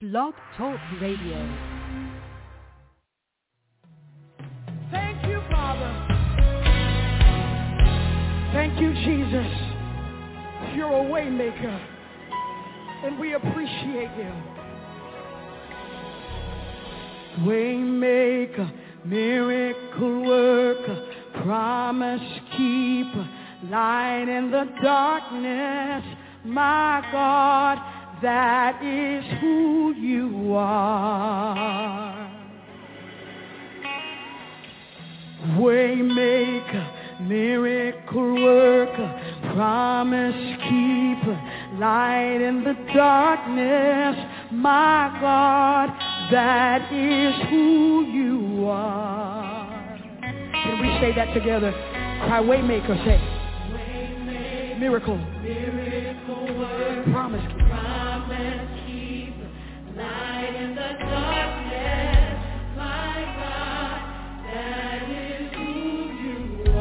Blog Talk Radio. Thank you, Father. Thank you, Jesus. You're a way maker, and we appreciate you. Way maker, miracle worker, promise keeper, light in the darkness, my God, that is who you are. Way maker, miracle worker, promise keeper, light in the darkness, my God, that is who you are. Can we say that together? Cry, way maker, say. Way miracle, miracle worker, promise keeper, light in the darkness, my God, that is who you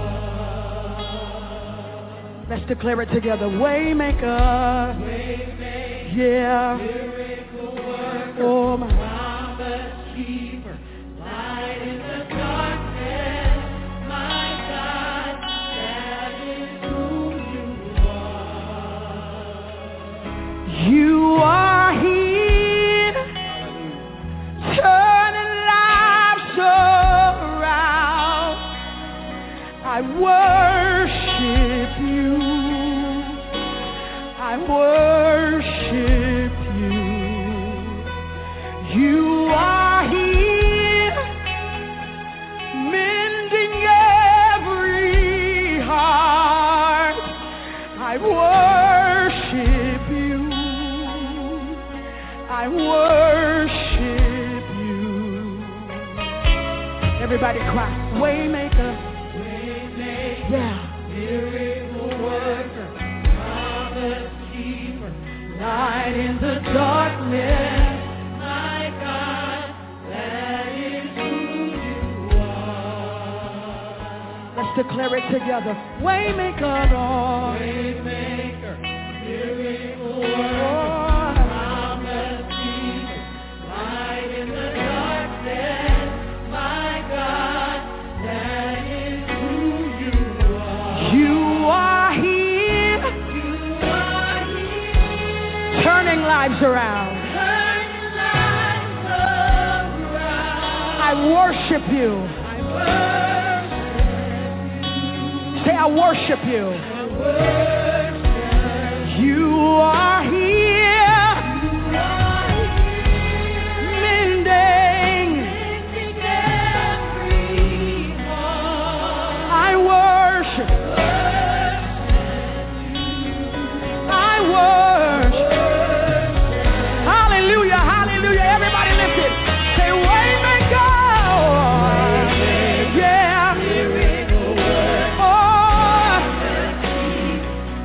are. Let's declare it together. Way maker, yeah, miracle worker, oh my, promise keeper, light in the darkness, my God, that is who you are. You are here, turning lives around. I worship you. I worship you. You are here, mending every heart. I worship you. I worship you. Everybody cry. Waymaker. Waymaker. Yeah. Miracle worker. Promise keeper. Light in the darkness. My God, that is who you are. Let's declare it together. Waymaker, Lord. Waymaker. Miracle worker. Turning lives around. I worship you. Say, I worship you. You are here, mending. I worship. I worship. Hallelujah, hallelujah. Everybody lift it. Say, waymaker. Yeah. Oh,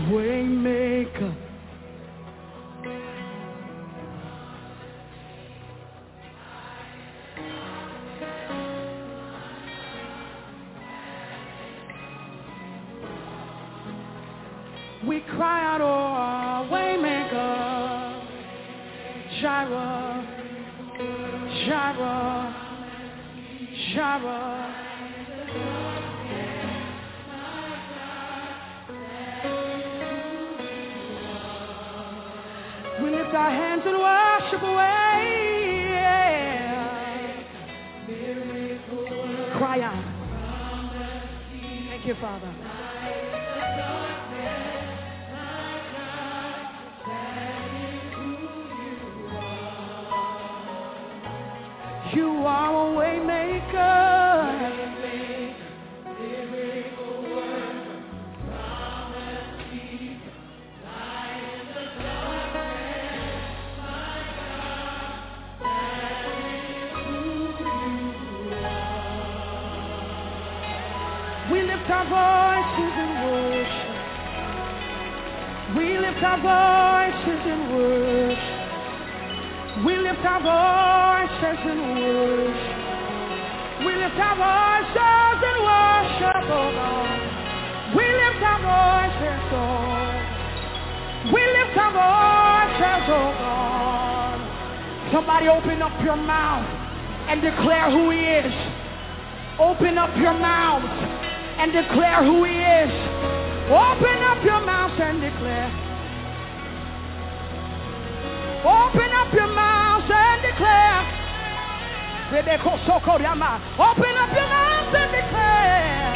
Waymaker. We cry out, oh, Waymaker, Jireh, Jireh, Jireh. We lift our hands and worship away. Yeah. Cry out. Thank you, Father. You are a way maker. We lift our voices in worship. We lift our voices in worship. We lift our voices in worship. We lift our voices in worship, oh Lord. We lift our voices, oh. We lift our voices, oh God. Somebody open up your mouth and declare who he is. Open up your mouth and declare who he is. Open up your mouth and declare. Open up your mouth and declare. Open up your mouth and declare.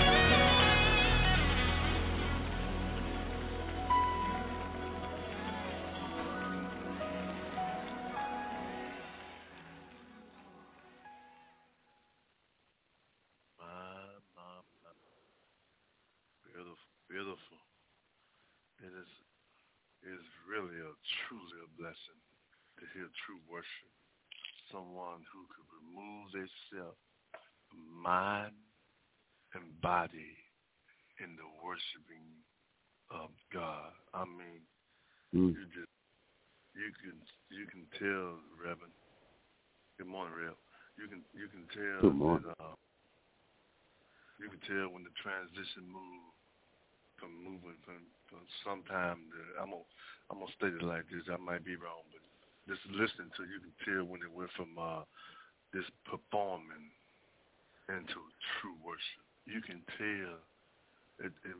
Beautiful. It is really truly a blessing to hear true worship. Someone who could remove themselves, mind and body in the worshiping of God. I mean, you can tell, Reverend. Good morning, Rev. You can tell. Good morning. That, you can tell when the transition moved from moving from sometime. I'm gonna state it like this. I might be wrong, but just listening to you can tell when it went from this performing into true worship. You can tell it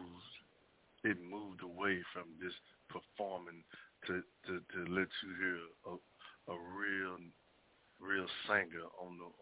moved away from this performing to let you hear a real singer on the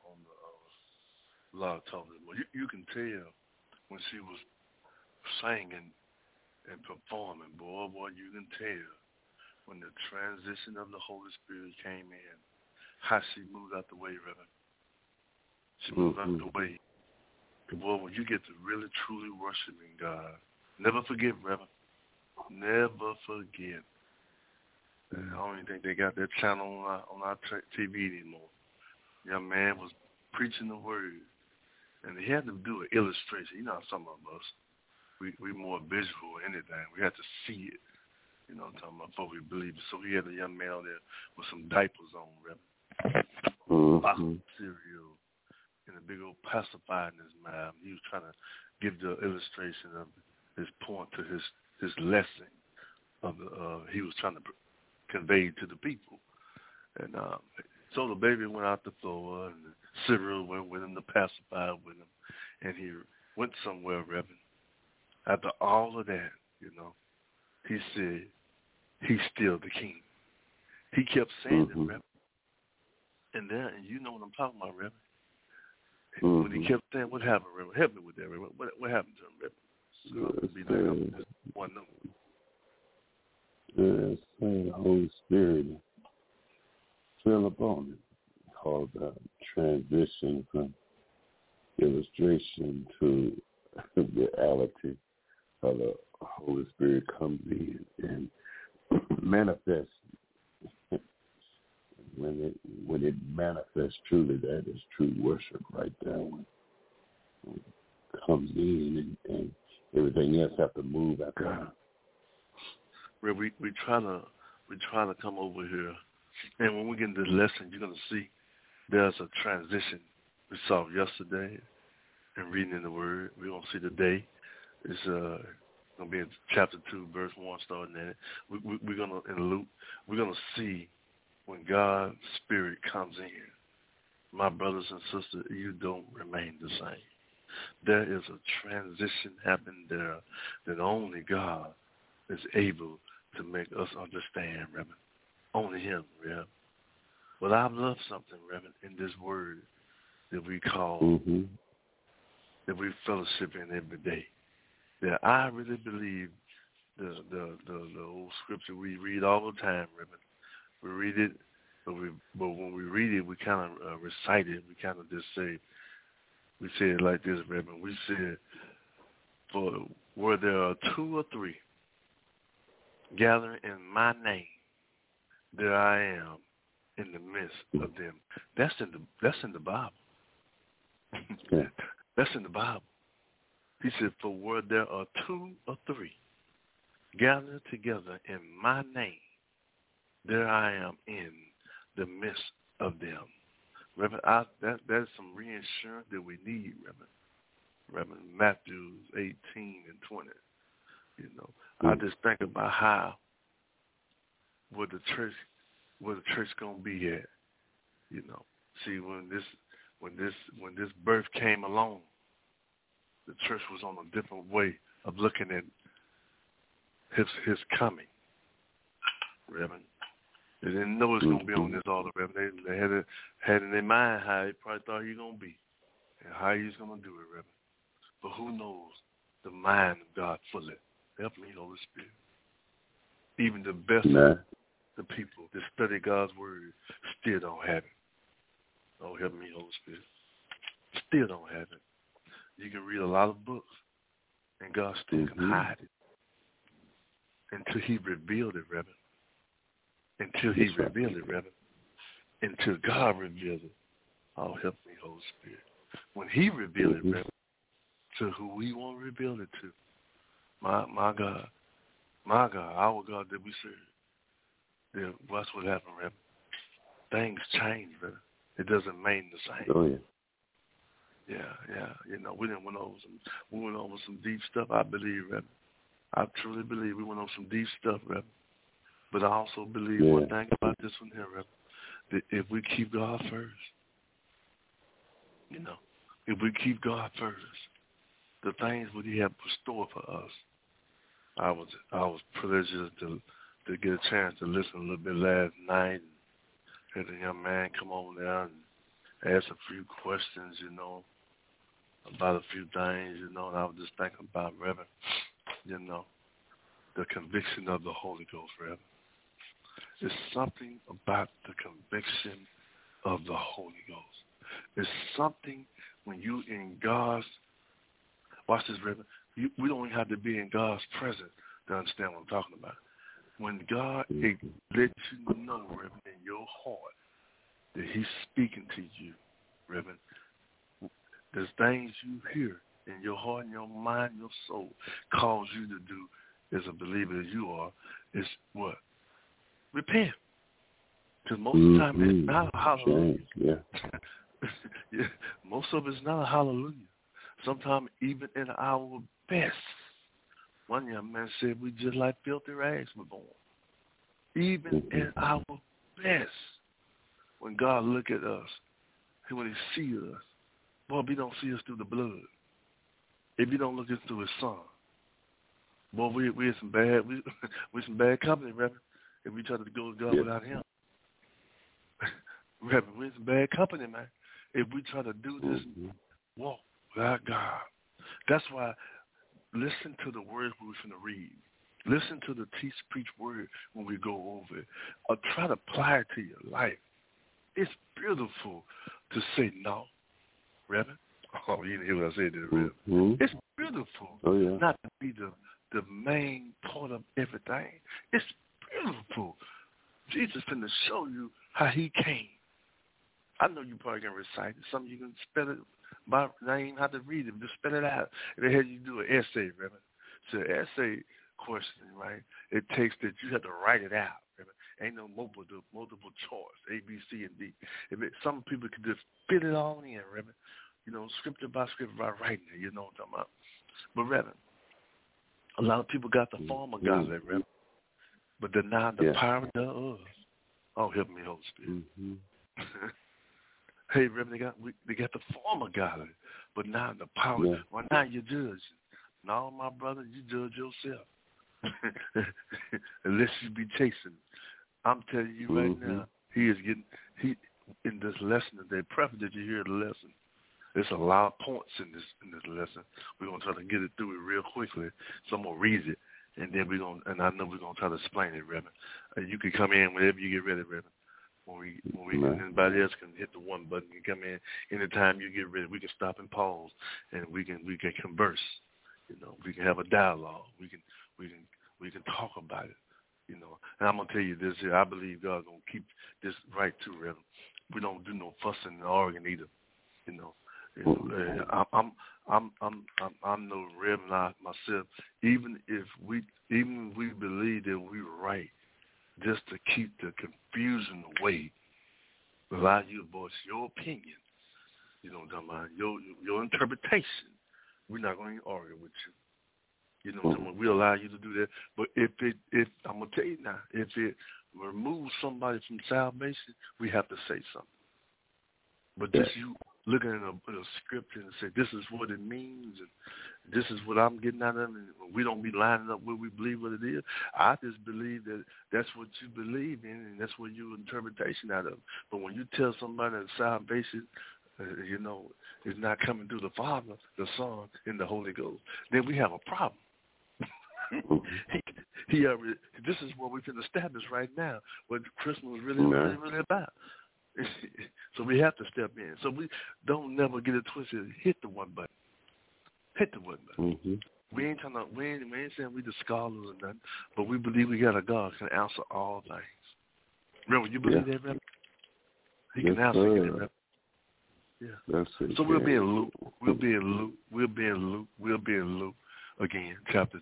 Lord talking. Well, you can tell when she was singing and performing, boy, you can tell when the transition of the Holy Spirit came in, how she moved out the way, Reverend. She moved out the way. Boy, when you get to really, truly worshiping God, never forget, Reverend. Never forget. I don't even think they got that channel on our TV anymore. Young man was preaching the word, and he had to do an illustration. You know how some of us, we more visual or anything. We had to see it, you know what I'm talking about, before we believe it. So he had a young man out there with some diapers on, Reverend. Box of cereal, and a big old pacifier in his mouth. He was trying to give the illustration of his point to his lesson of he was trying to convey to the people. And so the baby went out the floor, and the cereal went with him, the pacifier with him, and he went somewhere, Reverend. After all of that, you know, he said, he's still the king. He kept saying it, Reverend. And you know what I'm talking about, Reverend. And when he kept saying, what happened, Reverend? Help me with that, Reverend. What happened to him, Reverend? So be like, just one number. The Holy Spirit fell upon him. Called transition from illustration to reality. How the Holy Spirit comes in and manifests. When it manifests truly, that is true worship right there. When it comes in and everything else have to move after where we try to come over here, and when we get into the lesson, you're gonna see there's a transition we saw yesterday and reading in the Word. We're gonna see today. It's gonna be in chapter 2, verse 1, starting at it. We're gonna in Luke. We're gonna see when God's Spirit comes in. My brothers and sisters, you don't remain the same. There is a transition happening there that only God is able to make us understand, Reverend. Only Him, Reverend. But I've loved something, Reverend, in this Word that we call, that we fellowship in every day. That I really believe the old scripture we read all the time, Reverend. We read it, but when we read it, we kind of recite it. We kind of just say, we say it like this, Reverend. We say, for where there are 2 or 3 gathering in my name, there I am in the midst of them. That's in the Bible. That's in the Bible. He said, for where there are 2 or 3 gathered together in my name, there I am in the midst of them. Reverend, that's some reassurance that we need, Reverend. Matthew 18 and 20. You know, I just think about how where the church gonna be at. You know, see when this birth came along, the church was on a different way of looking at his coming, Reverend. They didn't know it's gonna be on this altar, Reverend. They had in their mind how they probably thought he's gonna be and how he's gonna do it, Reverend. But who knows the mind of God fully? Help me, Holy Spirit. Even the best of the people that study God's word still don't have it. Oh, help me, Holy Spirit. Still don't have it. You can read a lot of books, and God still can hide it until He revealed it, Reverend. Until He revealed it, Reverend. Until God revealed it. Oh, help me, Holy Spirit. When He revealed it, Reverend, to who we want to reveal it to, my God, our God that we serve, then watch what happened, Reverend. Things change, Reverend. It doesn't remain the same. Oh, yeah. Yeah. You know, we went over some deep stuff, I believe, Reverend. I truly believe we went over some deep stuff, Reverend. But I also believe one thing about this one here, Reverend, that if we keep God first, you know, if we keep God first, the things that He had bestowed for us. I was privileged to get a chance to listen a little bit last night and had a young man come over there and ask a few questions, you know, about a few things, you know, and I was just thinking about, Reverend, you know, the conviction of the Holy Ghost, Reverend. It's something about the conviction of the Holy Ghost. It's something when you in God's, watch this, Reverend, we don't even have to be in God's presence to understand what I'm talking about. When God lets you know, Reverend, in your heart that He's speaking to you, Reverend, there's things you hear in your heart, in your mind, your soul, cause you to do as a believer as you are, is what? Repent. Because most of the time it's not a hallelujah. Yeah. Most of it's not a hallelujah. Sometimes even in our best. One young man said we just like filthy rags were born. Even in our best. When God look at us, when He sees us, boy, He don't see us through the blood. If He don't look at us through His Son, boy, we're some bad company, Reverend. If we try to go to God without Him. Reverend, we're some bad company, man. If we try to do this walk without God. That's why listen to the words we're going to read. Listen to the teach, preach word when we go over it. Or try to apply it to your life. It's beautiful to say no, Reverend. Oh, you didn't hear what I said there, Reverend. It's beautiful not to be the main part of everything. It's beautiful. Jesus finna show you how He came. I know you probably can recite it. Some of you can spell it by name, how to read it. Just spell it out. And they had you do an essay, Reverend. So an essay question, right? It takes that you have to write it out. Ain't no multiple choice, A, B, C, and D. Some people can just fit it all in, Reverend. Scripture by scripture by writing it, you know what I'm talking about. But, Reverend, a lot of people got the form of God, Reverend, but deny the power thereof. Oh, help me, Holy Spirit. Mm-hmm. Hey, Reverend, they got the form of God, but now the power. Yeah. Well, now you judge. No, my brother, you judge yourself. Unless you be chasing. I'm telling you right now, he in this lesson today, preface that you hear the lesson. There's a lot of points in this lesson. We're gonna try to get it through it real quickly. So I'm gonna read it, and then I know we're gonna try to explain it, Reverend. You can come in whenever you get ready, Reverend. When anybody else can hit the one button, you come in anytime you get ready. We can stop and pause, and we can converse. We can have a dialogue. We can talk about it. And I'm gonna tell you this here. I believe God's gonna keep this right too, Reverend. We don't do no fussing and arguing either. I'm no Reverend myself. Even if we believe that we're right, just to keep the confusion away, allow you to voice your opinion. You know what I'm talking about? Your interpretation. We're not going to argue with you. You know what I'm talking about? We allow you to do that. But if I'm going to tell you now, if it removes somebody from salvation, we have to say something. But just you looking at a scripture and say, this is what it means, and this is what I'm getting out of it, and we don't be lining up where we believe what it is. I just believe that that's what you believe in, and that's what your interpretation out of it. But when you tell somebody that salvation, is not coming through the Father, the Son, and the Holy Ghost, then we have a problem. This is what we can establish right now, what Christmas is really about. So we have to step in. So we don't never get it twisted. Hit the one button. Mm-hmm. We ain't saying we the scholars or nothing, but we believe we got a God who can answer all things. Remember, you believe that, Reverend? He can answer anything. Yeah. That's it. So we'll be in Luke. We'll be in Luke again, chapter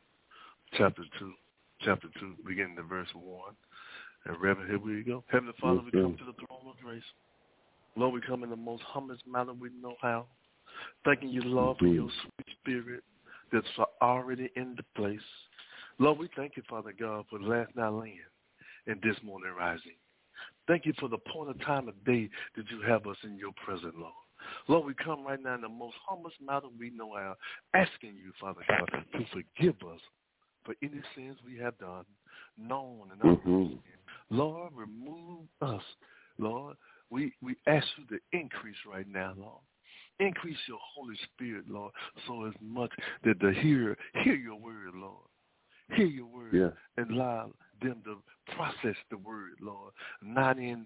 2, beginning to verse 1. And Reverend, here we go. Heavenly Father, we come to the throne of grace. Lord, we come in the most humblest manner we know how. Thanking you, Lord, for your sweet spirit that's already in the place. Lord, we thank you, Father God, for last night laying and this morning rising. Thank you for the point of time of day that you have us in your presence, Lord. Lord, we come right now in the most humblest manner we know how, asking you, Father God, to forgive us for any sins we have done, known and unknown. Lord, remove us, Lord. We ask you to increase right now, Lord. Increase your Holy Spirit, Lord, so as much that the hear your word, Lord. Hear your word and allow them to process the word, Lord. Not in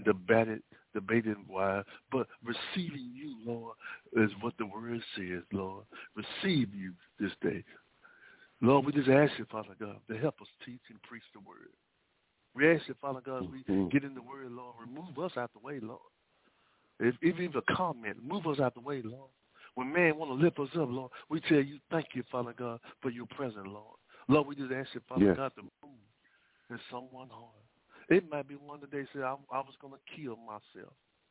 debating why, but receiving you, Lord, is what the word says, Lord. Receive you this day. Lord, we just ask you, Father God, to help us teach and preach the word. We ask you, Father God, as we get in the word, Lord, remove us out the way, Lord. If even a comment, move us out the way, Lord. When man want to lift us up, Lord, we tell you, thank you, Father God, for your presence, Lord. Lord, we just ask you, Father God, to move in someone's heart. It might be one that they say, I was going to kill myself.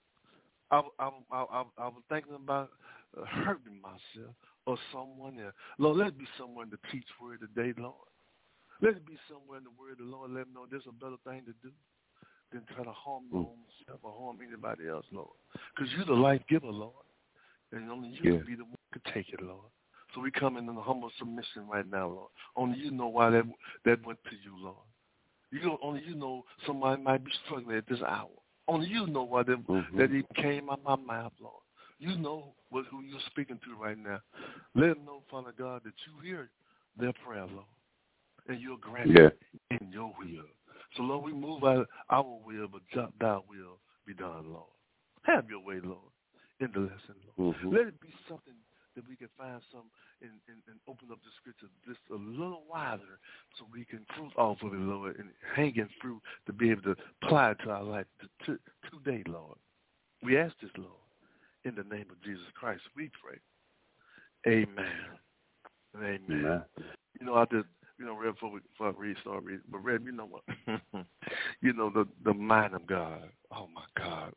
I was thinking about hurting myself or someone else. Lord, let it be someone to teach word today, Lord. Let it be somewhere in the word of the Lord. Let them know there's a better thing to do than try to harm your own self or harm anybody else, Lord. Because you're the life giver, Lord. And only you can be the one who can take it, Lord. So we come in a humble submission right now, Lord. Only you know why that went to you, Lord. Only you know somebody might be struggling at this hour. Only you know why that it came out my mouth, Lord. You know who you're speaking to right now. Let them know, Father God, that you hear their prayer, Lord. And you're granted in your will. So, Lord, we move out our will, but thy will be done, Lord. Have your way, Lord, in the lesson, Lord. Let it be something that we can find some and open up the scripture just a little wider so we can fruit off of it, Lord, and hanging fruit to be able to apply it to our life today, Lord. We ask this, Lord, in the name of Jesus Christ. We pray. Amen. Amen. You know, Rev, before I start reading, but Rev, you know what? You know the mind of God. Oh my God.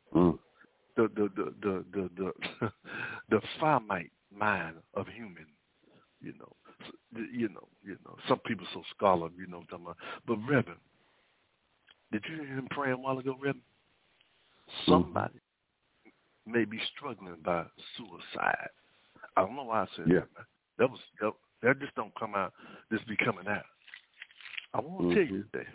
The finite mind of human. You know. Some people so scholarly. You know what I'm talking about. But Reverend, did you hear him praying a while ago, Reverend? Somebody may be struggling by suicide. I don't know why I said that, man. That just don't come out, just be coming out. I want to tell you today.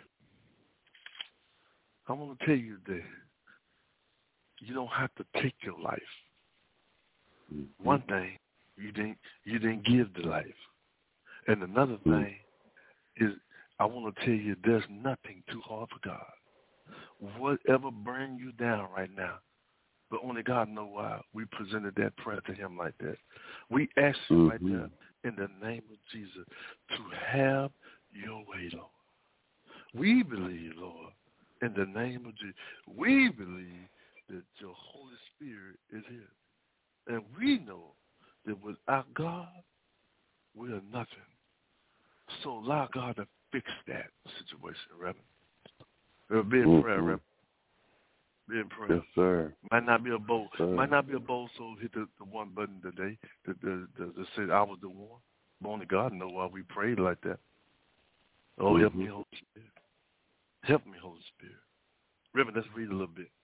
You don't have to take your life. One thing, you didn't give the life. And another thing is, I want to tell you there's nothing too hard for God. Whatever bring you down right now, but only God knows why we presented that prayer to him like that. We ask you right now, in the name of Jesus, to have your way, Lord. We believe, Lord, in the name of Jesus, we believe that your Holy Spirit is here. And we know that without God, we are nothing. So allow God to fix that situation, Reverend. Be in prayer, Reverend. Be in prayer. Yes, sir. Might not be a bold soul hit the one button today that said I was the one. But only God knows why we prayed like that. Oh, help me, Holy Spirit. Help me, Holy Spirit. Reverend, let's read a little bit.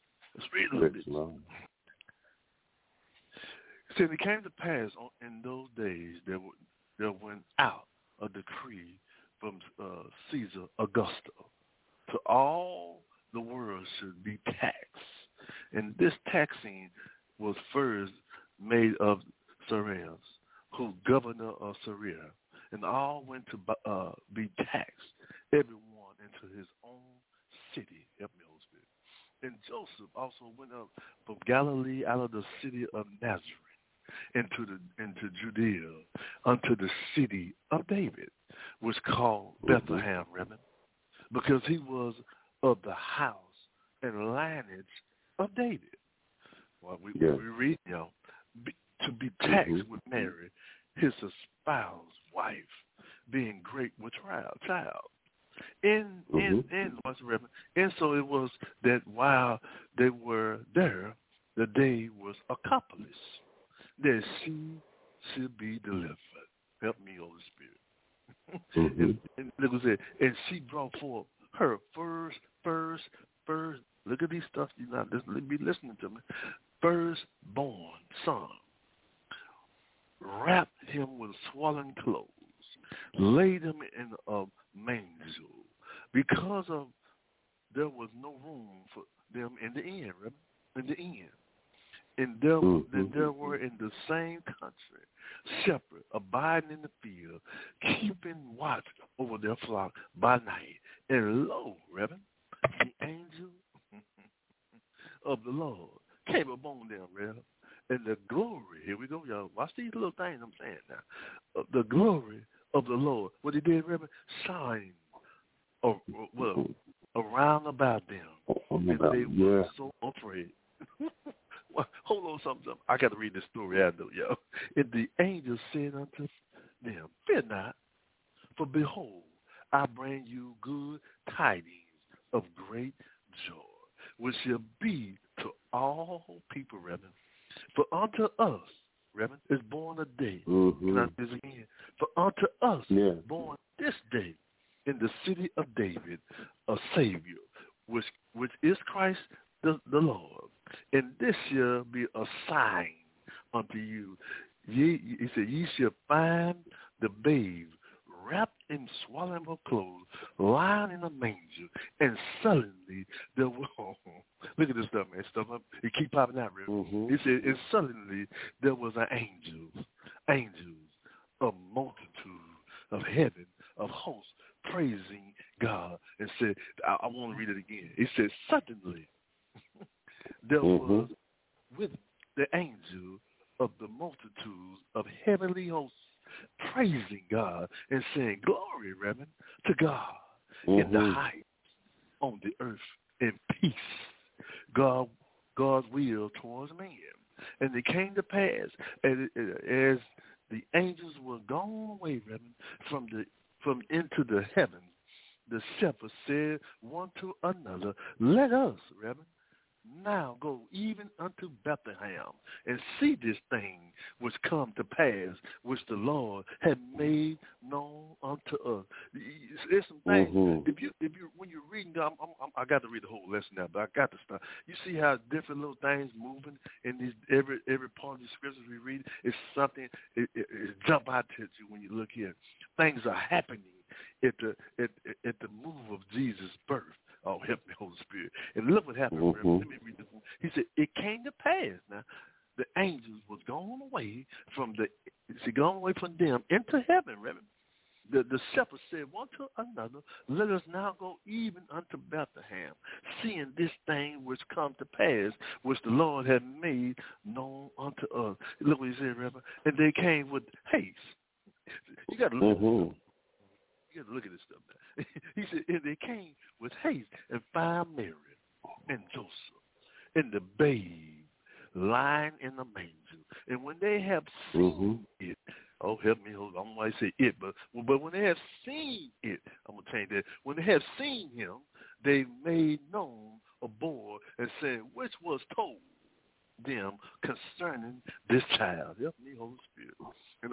See, it came to pass in those days there went out a decree from Caesar Augustus to all the world should be taxed. And this taxing was first made of Cyrus, who governor of Syria, and all went to be taxed, everyone into his own city. Help me, Holy Spirit. And Joseph also went up from Galilee out of the city of Nazareth into Judea, unto the city of David, which called Bethlehem, Reverend, because he was of the house and lineage of David. Well, we read, to be taxed with Mary, his espoused wife, being great with child. And so it was that while they were there, the day was accomplished, that she should be delivered. Help me, Holy Spirit. And look what it said. And she brought forth her first. Look at these stuff. You not be listening to me. Firstborn son. Wrapped him with swaddling clothes. Laid him in a manger, because of there was no room for them in the inn. And there were in the same country shepherds abiding in the field, keeping watch over their flock by night. And lo, Reverend, the angel of the Lord came upon them, Reverend. And the glory, here we go, y'all. Watch these little things I'm saying now. The glory of the Lord, what he did, Reverend, shine around about them. And they were so afraid. Well, hold on, something. I got to read this story. I know, yo. And the angel said unto them, fear not, for behold, I bring you good tidings of great joy, which shall be to all people, Reverend. For unto us, Reverend, is born a day. Not this again. For unto us born this day in the city of David a Savior, which is Christ the Lord. And this shall be a sign unto you. He said, ye shall find the babe wrapped in swaddling clothes, lying in a manger, and suddenly there was, look at this stuff, man, it keep popping out, really. He said, and suddenly there was an angels, a multitude of heaven, of hosts, praising God, and said, I want to read it again. He said, suddenly there was with the angel of the multitudes of heavenly hosts praising God and saying, glory, Reverend, to God in the heights, on the earth in peace, God's will towards man. And it came to pass, as the angels were gone away, Reverend, from the from into the heavens, the shepherds said one to another, let us, Reverend, now go even unto Bethlehem and see this thing which come to pass, which the Lord had made known unto us. There's some things. If you when you're reading, I got to read the whole lesson now, but I got to stop. You see how different little things moving in these every part of the scriptures we read. It's something. It jump out to you when you look here. Things are happening at the move of Jesus' birth. Oh, help me, Holy Spirit. And look what happened. Let me read this one. He said, it came to pass. Now, the angels was gone away from them into heaven, Reverend. The shepherds said one to another, let us now go even unto Bethlehem, seeing this thing which come to pass, which the Lord had made known unto us. Look what he said, Reverend. And they came with haste. You got to look You got to look at this stuff now. He said, and they came with haste and found Mary and Joseph and the babe lying in the manger. And when they have seen it, oh, help me, I don't want to say it, but when they have seen it, I'm going to change that. When they have seen him, they made known a boy and said, which was told them concerning this child. Help me, Holy Spirit. And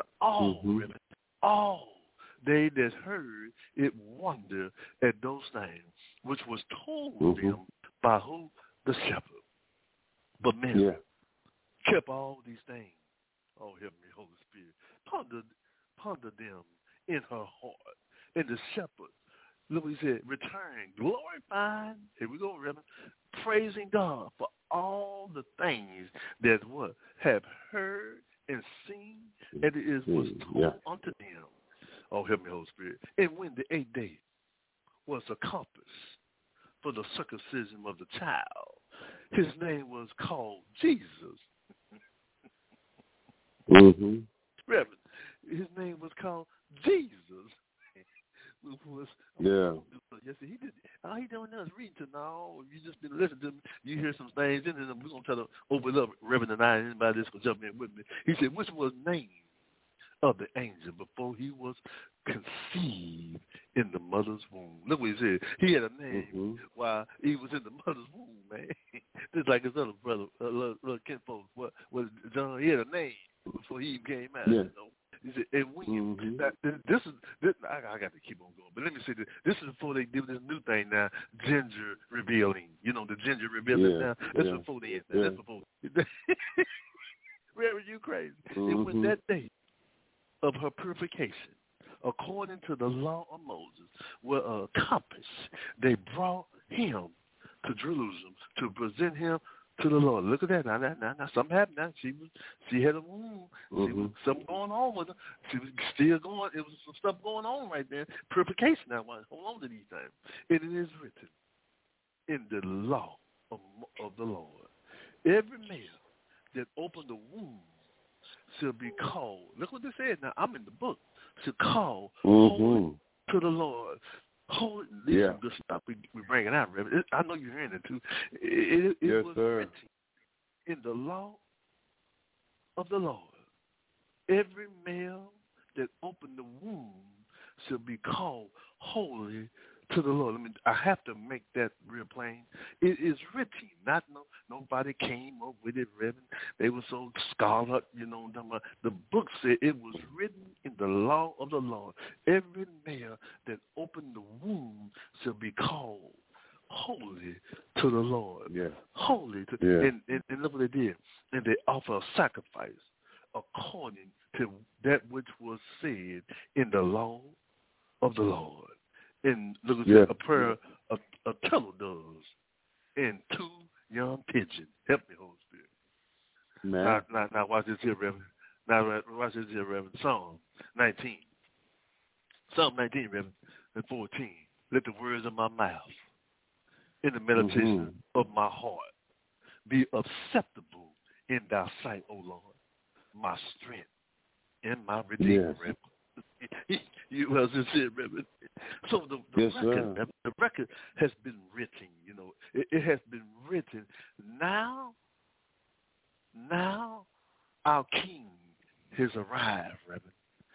all they that heard it wonder at those things which was told them by who? The shepherd. But Mary kept all these things. Oh, help me, Holy Spirit. Ponder them in her heart. And the shepherd, look what he said, returned, glorifying, here we go, Reverend, praising God for all the things that have heard and seen, and it was told unto them. Oh, help me, Holy Spirit. And when the 8th day was accomplished for the circumcision of the child, his name was called Jesus. Reverend, his name was called Jesus. Yes, he did. All he doing now is reading to now. You just been listening to me. You hear some things, and then we're going to try to open up Reverend and I. Anybody that's going to jump in with me. He said, which was named of the angel before he was conceived in the mother's womb. Look what he said. He had a name while he was in the mother's womb, man. Just like his other brother, little kinfolk. What John? He had a name before he came out. You know? He said, and when this I got to keep on going. But let me say this. This is before they do this new thing now, ginger revealing. You know, the ginger revealing now. That's before they. That's before. Reverend, you crazy. And when that day of her purification, according to the law of Moses, were accomplished, they brought him to Jerusalem to present him to the Lord. Look at that. Now something happened. Now she had a womb. Something going on with her. She was still going. It was some stuff going on right there. Purification. Now, hold on to these things. And it is written in the law of the Lord, every male that opened the womb shall be called. Look what they said. Now I'm in the book. Shall call holy to the Lord. Holy. Listen, good stuff we bringing out, Reverend. I know you're hearing it too. It was written in the law of the Lord. Every male that opened the womb shall be called holy to the Lord. I have to make that real plain. It is written. Not nobody came up with it, Reverend. They were so scholar, you know. The book said it was written in the law of the Lord. Every male that opened the womb shall be called holy to the Lord. Holy to and look what they did. And they offer a sacrifice according to that which was said in the law of the Lord. And look at a prayer, a turtle doves, and 2 young pigeons. Help me, Holy Spirit. Now watch this here, Reverend. Now watch this here, Reverend. Psalm 19. Psalm 19, Reverend, and 14. Let the words of my mouth and the meditation of my heart be acceptable in thy sight, O Lord, my strength and my redeemer, Reverend. You well sincere, Reverend. So the record has been written. You know, it has been written. Now our King has arrived, Reverend.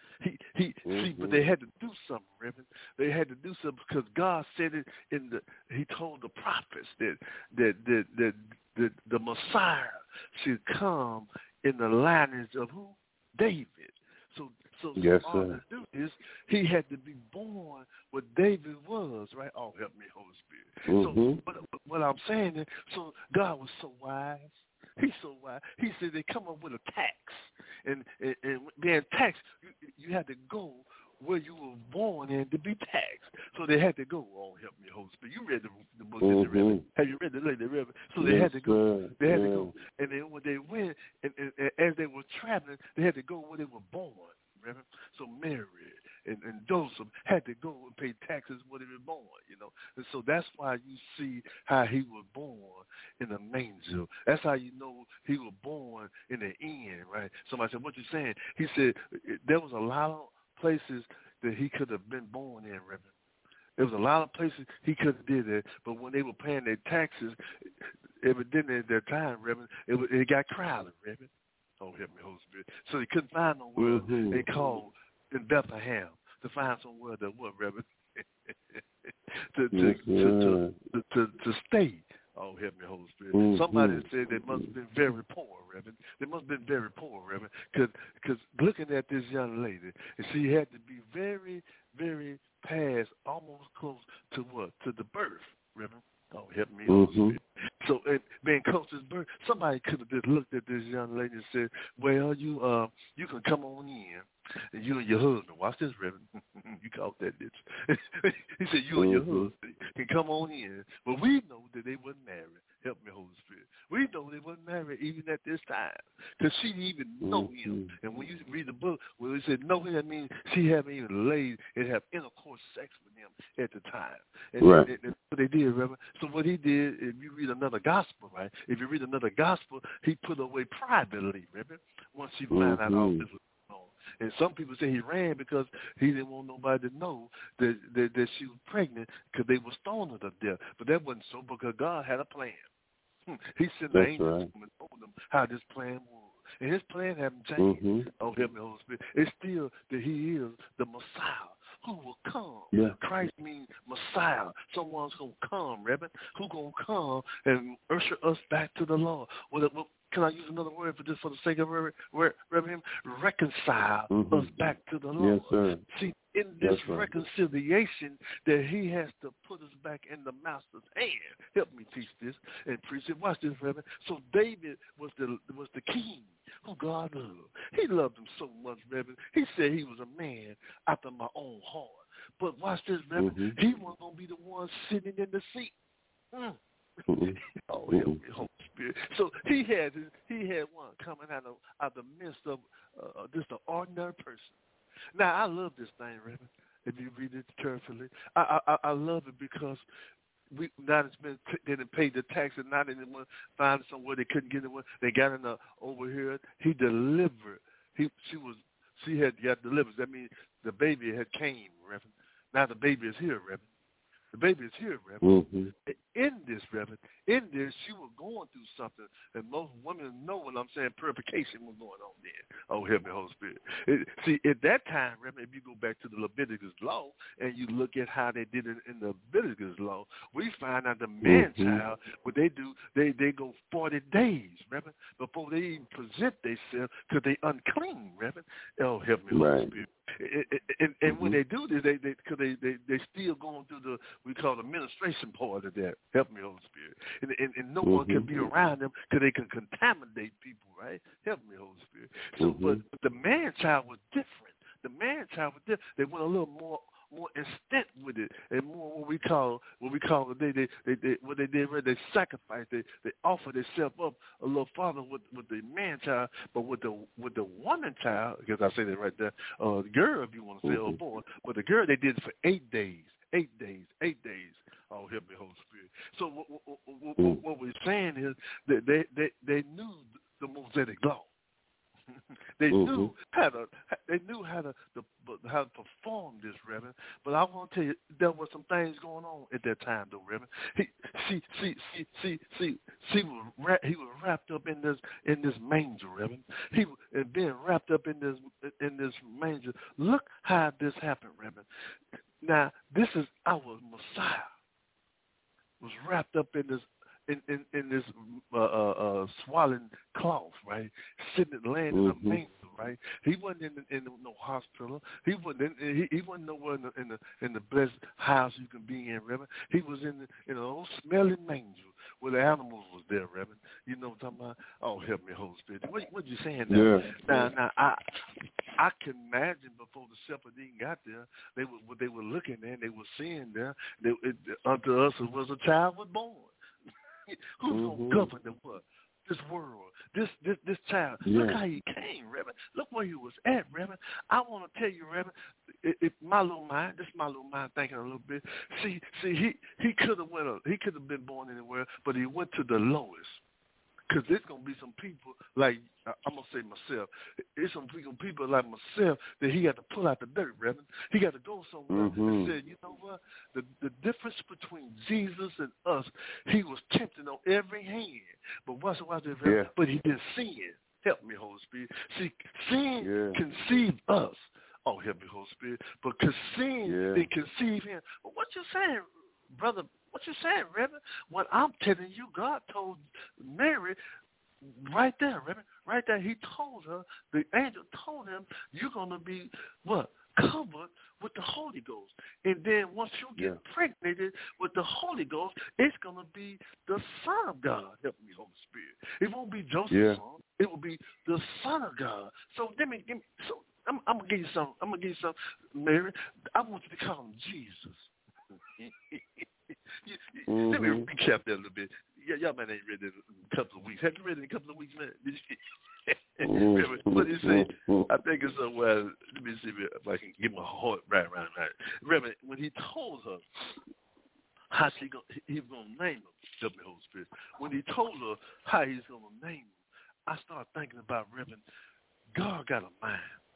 See, but they had to do something, Reverend. They had to do something because God said it He told the prophets that the Messiah should come in the lineage of who? David. So yes, all sir. to do is he had to be born what David was, right? Oh, help me, Holy Spirit. So what I'm saying is, so God was so wise. He's so wise. He said they come up with a tax, and being taxed, you had to go where you were born in to be taxed. So they had to go. Oh, help me, Holy Spirit. You read the book, Reverend. Have you read the Reverend? So they had to go. They had to go, and then when they went, and as they were traveling, they had to go where they were born. Reverend. So Mary and Joseph had to go and pay taxes where they were born, And so that's why you see how he was born in a manger. That's how you know he was born in the inn, right? Somebody said, what you saying? He said there was a lot of places that he could have been born in, Reverend. There was a lot of places he could have did it, but when they were paying their taxes, evidently at that time, Reverend, it got crowded, Reverend. Oh, help me, Holy Spirit. So they couldn't find nowhere. They called in Bethlehem to find somewhere that what, Reverend? to stay. Oh, help me, Holy Spirit. Somebody said they must have been very poor, Reverend. They must have been very poor, Reverend, because looking at this young lady, and she had to be very, very past, almost close to what? To the birth, Reverend. Oh, help me, Holy Spirit. So, being close to his birth, somebody could have just looked at this young lady and said, well, you can come on in, and you and your husband, watch this, Reverend. You caught that, didn't you? He said, you and your husband can come on in. But we know that they weren't married. Help me, Holy Spirit. We know they weren't married even at this time, because she didn't even know him. And when you read the book, when it said know him, that means she haven't even laid and have intercourse sex with him at the time. And, and what they did, Reverend. So what he did, if you read another gospel, right? If you read another gospel, he put her away privately, Reverend, once she found out all this was going on. And some people say he ran because he didn't want nobody to know that she was pregnant, because they were stoning her to death. But that wasn't so, because God had a plan. He sent the angels and told them how this plan was. And his plan hasn't changed. Oh, help me, Holy Spirit. It's still that he is the Messiah who will come. Yeah. Christ means Messiah. Someone's going to come, Reverend, who's going to come and usher us back to the Lord. What can I use another word for this for the sake of Reverend? Reconcile us back to the Lord. Yes, sir. See, in this reconciliation that he has to put us back in the master's hand. Help me teach this and preach it. Watch this, Reverend. So David was the king who God loved. He loved him so much, Reverend. He said he was a man after my own heart. But watch this, Reverend. He wasn't going to be the one sitting in the seat. Oh, help me, Holy Spirit. So he had one coming out of the midst of just an ordinary person. Now, I love this thing, Reverend, if you read it carefully. I love it because they didn't pay the tax, and now they didn't find somewhere they couldn't get it. They got in over here. He delivered. She had got delivered. That means the baby had came, Reverend. Now the baby is here, Reverend. The baby is here, Reverend. In this, Reverend, she was going through something, and most women know what I'm saying. Purification was going on there. Oh, help me, Holy Spirit. See, at that time, Reverend, if you go back to the Leviticus law and you look at how they did it in the Leviticus law, we find out the man-child, what they do, they go 40 days, Reverend, before they even present themselves, because they unclean, Reverend. Oh, help me, Holy Spirit. And when they do this, they still going through we call the administration part of that. Help me, Holy Spirit. And no one can be around them because they can contaminate people, right? Help me, Holy Spirit. So, but the man-child was different. The man-child was different. They went a little more instant with it, and more what we call they sacrificed, they offered themselves up a little farther with the man child, but with the woman child, because I say that right there, the girl, if you want to say, or boy, but the girl, they did it for 8 days. 8 days. Oh, help me, Holy Spirit. So what we're saying is that they knew the Mosaic law. They knew how to perform this, Reverend. But I want to tell you, there were some things going on at that time, though, Reverend. he was wrapped up in this manger, Reverend. He was being wrapped up in this manger. Look how this happened, Reverend. Now, this is our Messiah. Was wrapped up in this swaddling cloth, right? Sitting laying in a manger, right? He wasn't in no hospital. He wasn't nowhere in the blessed house you can be in, Reverend. He was in an old smelly manger where the animals was there, Reverend. You know what I'm talking about? Oh, help me, Holy Spirit. What you saying now? Yeah. Now I can imagine before the shepherd even got there, they were looking there, and they were seeing there. Unto us was a child was born. Who's going to govern the what? This world, this child. Yeah. Look how he came, Reverend. Look where he was at, Reverend. I want to tell you, Reverend, this is my little mind thinking a little bit. See, he could have been born anywhere, but he went to the lowest. Because there's going to be some people like, I'm going to say myself, there's some people like myself that he got to pull out the dirt, Reverend. He got to go somewhere and say, you know what? The difference between Jesus and us, he was tempted on every hand. But watch this, Reverend. Yeah. But he didn't sin. Help me, Holy Spirit. See, sin conceived us. Oh, help me, Holy Spirit. Because sin didn't conceive him. But what you saying, brother? What you saying, Reverend? What I'm telling you, God told Mary right there, Reverend, right there. He told her, the angel told him, you're going to be, what? Covered with the Holy Ghost. And then once you get impregnated with the Holy Ghost, it's going to be the Son of God. Help me, Holy Spirit. It won't be Joseph's son. It will be the Son of God. So give me so I'm going to give you something. I'm going to give you something, Mary. I want you to call him Jesus. Let me recap that a little bit. Y'all man ain't read it in a couple of weeks. Have you read it in a couple of weeks, man? What did he say? I think it's somewhere. Let me see if I can get my heart right. Reverend, when he told her how he was going to name him, help me, Holy Spirit. When he told her how he's going to name him, I started thinking about, Reverend, God got a mind.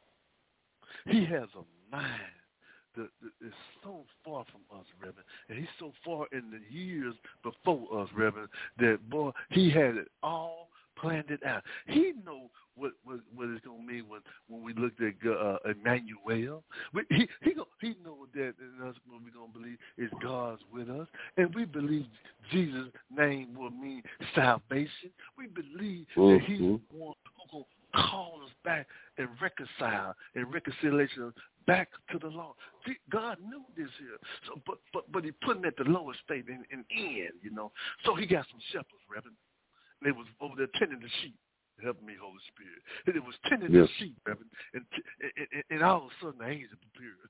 He has a mind. Is so far from us, Reverend, and he's so far in the years before us, Reverend, that, boy, he had it all planned it out. He know what it's going to mean when we looked at Emmanuel. He know that in us what we're going to believe is God's with us, and we believe Jesus' name will mean salvation. We believe that he's the one who's going to call us back and reconcile and reconciliation back to the law. God knew this here. So, but he put him at the lowest state in end, you know. So he got some shepherds, Reverend. They was over there tending the sheep. Help me, Holy Spirit. And it was tending the sheep, Reverend. And all of a sudden the angel appeared.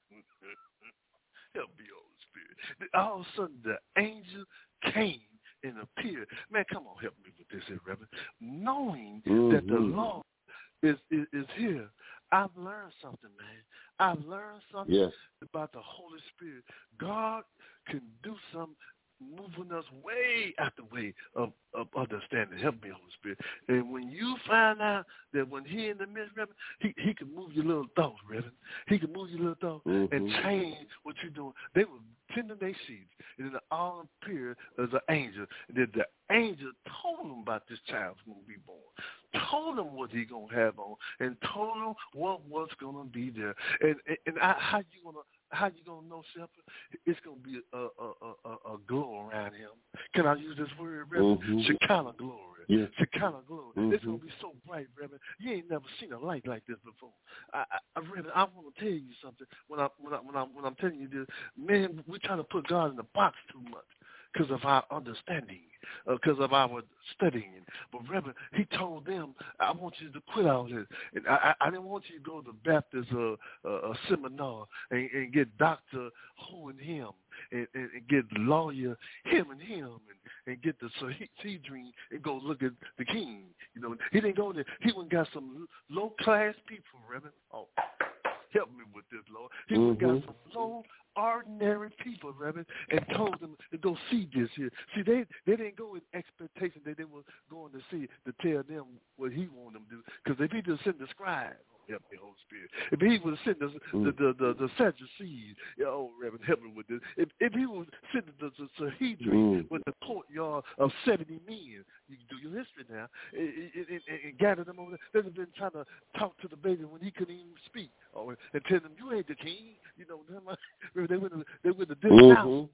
Help me, Holy Spirit. All of a sudden the angel came and appeared. Man, come on, help me with this here, Reverend. Knowing that the Lord is here. I've learned something, man. I've learned something about the Holy Spirit. God can do something moving us way out the way of understanding. Help me, Holy Spirit. And when you find out that when he in the midst, Reverend, he can move your little thoughts, Reverend. He can move your little thoughts and change what you're doing. They were tending their sheep, and then all appeared as an angel. And then the angel told them about this child who's going to be born. Told him what he gonna have on, and told him what was gonna be there. And how you gonna know, Shepherd? It's gonna be a glow around him. Can I use this word, Reverend? Shekinah glory. Yeah. Shekinah glory. It's gonna be so bright, Reverend. You ain't never seen a light like this before. Reverend, I want to tell you something. When I'm telling you this, man, we try to put God in the box too much because of our understanding, because of our studying. But Reverend, he told them, I want you to quit all this. And I didn't want you to go to Baptist seminar and get Dr. Who and him and get lawyer him and get the Sanhedrin and go look at the king. You know, he didn't go there. He went and got some low-class people, Reverend. Oh, help me with this, Lord. He went and got some low ordinary people, Reverend, and told them to go see this here. See, they didn't go with expectation that they were going to see to tell them what he wanted them to do. Because if he just sent the scribe, help me, Holy Spirit. If he was sitting the Sadducees, oh, Reverend, help me with this. If he was sitting the Sanhedrin with the courtyard of 70 men, you can do your history now, and gather them over there. They've been trying to talk to the baby when he couldn't even speak, and tell them, you ain't the king. You know, they went to dismount.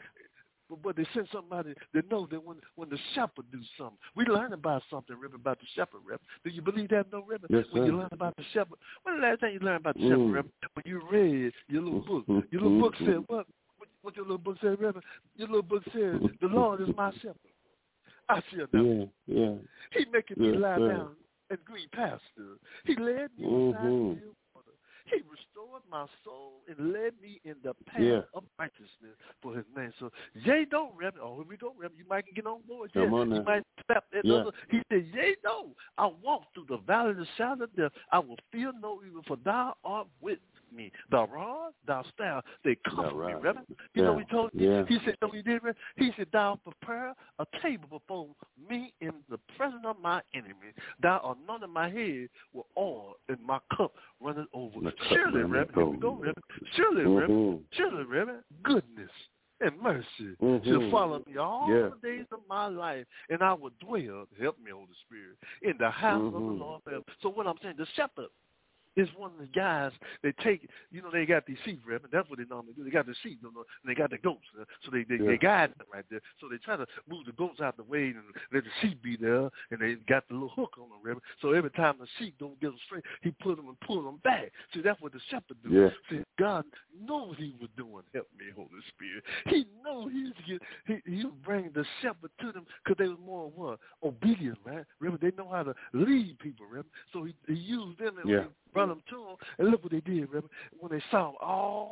But they sent somebody that knows that when the shepherd do something. We learn about something, Reverend, about the shepherd, Reverend. Do you believe that, no, Reverend? Yes, when sir. you learn about the shepherd, when the last time you learned about the shepherd, Reverend? When you read your little book. Your little book said what? What your little book said, Reverend? Your little book said, the Lord is my shepherd. I shall not. Yeah. He making me lie down in green pastures. He led me beside the still water. He restored my soul and led me in the path of righteousness for his name. So, yea, no, Reverend. Oh, here we go, Reverend. You might get on board. Come on now. You might step that other. He said, yea, no. I walk through the valley of the shadow of death. I will fear no evil, for thou art with me. Thy rod, thy staff, they comfort me, Reverend. You know, he told me. He said, no, he did, Reverend. He said, thou prepare a table before me in the presence of my enemies. Thou anointed my head with oil, and my cup runneth over. Surely, Reverend, here we go, Reverend. Surely, Reverend, goodness and mercy shall follow me all the days of my life, and I will dwell, help me, Holy Spirit, in the house of the Lord forever. So what I'm saying, the shepherd is one of the guys they take, you know, they got these sheep, Reverend. That's what they normally do. They got the sheep, you know, and they got the goats. So they guide them right there. So they try to move the goats out the way and let the sheep be there, and they got the little hook on them, Reverend. So every time the sheep don't get them straight, he put them and pull them back. See, that's what the shepherd do. Yeah. See, God knows he was doing, help me, Holy Spirit. He knows he was bringing the shepherd to them because they was more what? Obedient, right? Reverend, they know how to lead people, Reverend. So he used them and brought them to him, and look what they did, Reverend. When they saw him,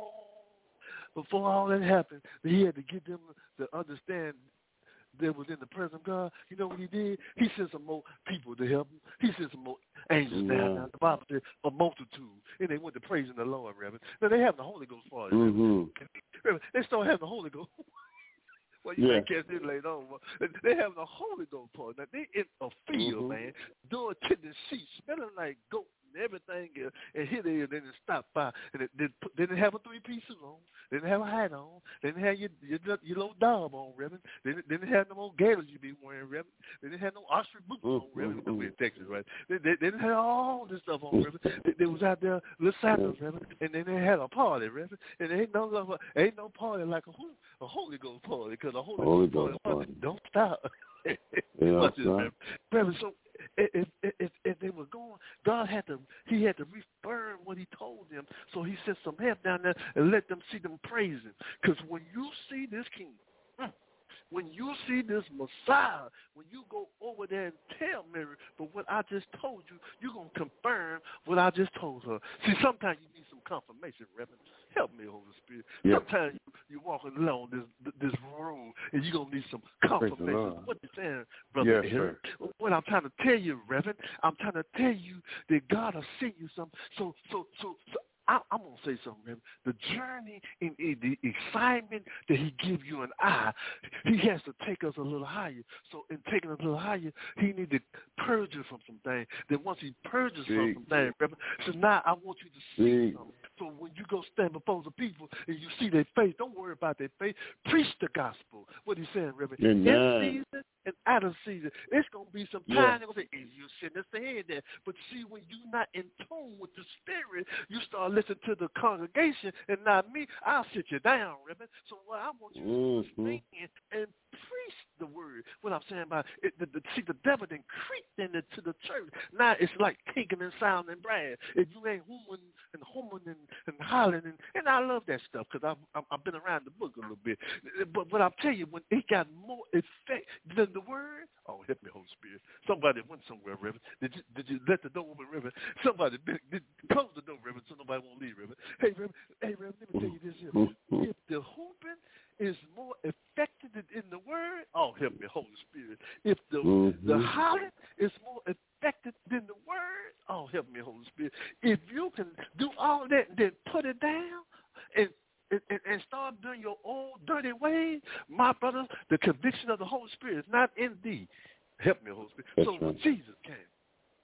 before all that happened, he had to get them to understand they was in the presence of God. You know what he did? He sent some more people to help him. He sent some more angels down. The Bible said a multitude, and they went to praising the Lord, Reverend. Now, they have the Holy Ghost party. Reverend. They started having the Holy Ghost. Well, you might catch this later on. They have the Holy Ghost party. Now, they in a field, man, doing tending sheep, smelling like goat and everything, and here they stop by. And they didn't have a three-piece suit on. They didn't have a hat on. They didn't have your little dog on, Reverend. They didn't have no more gaiters you be wearing, Reverend. They didn't have no ostrich boots on, Reverend. We're in Texas, right? They didn't have all this stuff on, Reverend. They was out there little sandals, Reverend, and then they had a party, Reverend. And ain't no party like a Holy Ghost party, because a Holy Ghost party don't stop. Watch this, Reverend. So if they were going, God had to refirm what he told them. So he sent some help down there and let them see them praising. Because when you see this king, when you see this Messiah, when you go over there and tell Mary, but what I just told you, you're going to confirm what I just told her. See, sometimes you need some confirmation, Reverend. Help me, Holy Spirit. Sometimes you're walking along this room, and you're going to need some confirmation. What you saying, Brother Eric? What I'm trying to tell you, Reverend, I'm trying to tell you that God will send you something. So I'm going to say something, Reverend. The journey and the excitement that he gives you and he has to take us a little higher. So in taking us a little higher, he needs to purge us from some things. Then once he purges from some things, Reverend, so now I want you to see something. So when you go stand before the people and you see their face, don't worry about their face. Preach the gospel. What he's saying, Reverend. In season and out of season. It's going to be some time they're going to say, hey, you shouldn't have said that. But see, when you're not in tune with the Spirit, you start listening to the congregation and not me. I'll sit you down, Reverend. So what I want you to stand and preach the word. What I'm saying about it, see, the devil then creeped into the church. Now it's like tinking and sounding brass. If you ain't humming and hollering, and I love that stuff because I've been around the book a little bit. But I'll tell you, when it got more effect than the word, oh, help me, Holy Spirit. Somebody went somewhere, Reverend. Did you let the door open, Reverend? Somebody did close the door, Reverend, so nobody won't leave, Reverend. Hey, Reverend, let me tell you this here. If the hooping is more effective in the word, oh, help me, Holy Spirit. If the hollering is more effective than the word, oh, help me, Holy Spirit. If you can do all that and then put it down and start doing your own dirty ways, my brothers, the conviction of the Holy Spirit is not in thee. Help me, Holy Spirit. So when Jesus came,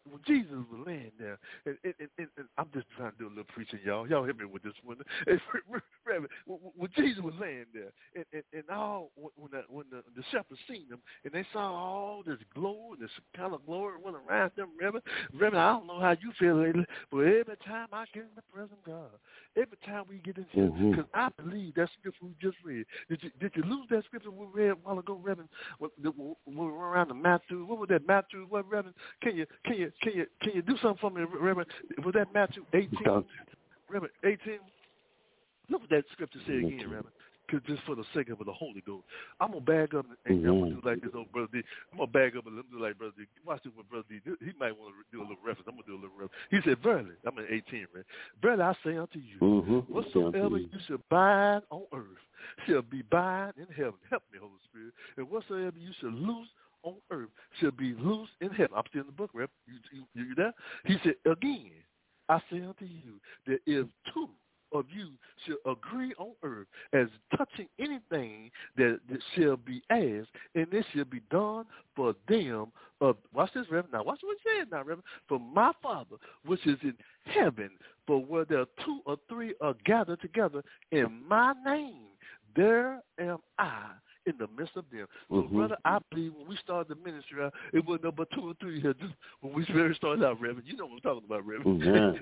when Jesus was laying there, and I'm just trying to do a little preaching, y'all. Y'all hit me with this one. When Jesus was laying there, and all when the shepherds seen him, and they saw all this glory, this kind of glory went around them, Reverend, I don't know how you feel lately, but every time I get in the presence of God, every time we get in here, because I believe that scripture we just read. Did you lose that scripture we read a while ago, Reverend? When we were around the Matthew, what was that Matthew? What, Reverend? Can you do something for me, Reverend? Was that Matthew 18? Reverend, 18? Look what that scripture say again, Reverend. Because just for the sake of the Holy Ghost, I'm going to bag up, and I'm going to do like this old Brother D. I'm going to bag up and let me do like Brother D. Watch this with Brother D. He might want to do a little reference. I'm going to do a little reference. He said, verily, I'm in 18, right? Verily, I say unto you, whatsoever you shall bind on earth shall be bind in heaven. Help me, Holy Spirit. And whatsoever you shall loose on earth shall be loose in heaven. I'm still in the book, Rev. You there? He said, again, I say unto you that if two of you shall agree on earth as touching anything that shall be asked, and this shall be done for them. Watch this, Reverend. Now, watch what he said now, Reverend. For my Father, which is in heaven, for where there are 2 or 3 are gathered together in my name, there am I in the midst of them. So, brother, I believe when we started the ministry, it wasn't no but 2 or 3 here. Just when we first started out, Reverend, you know what I'm talking about, Reverend.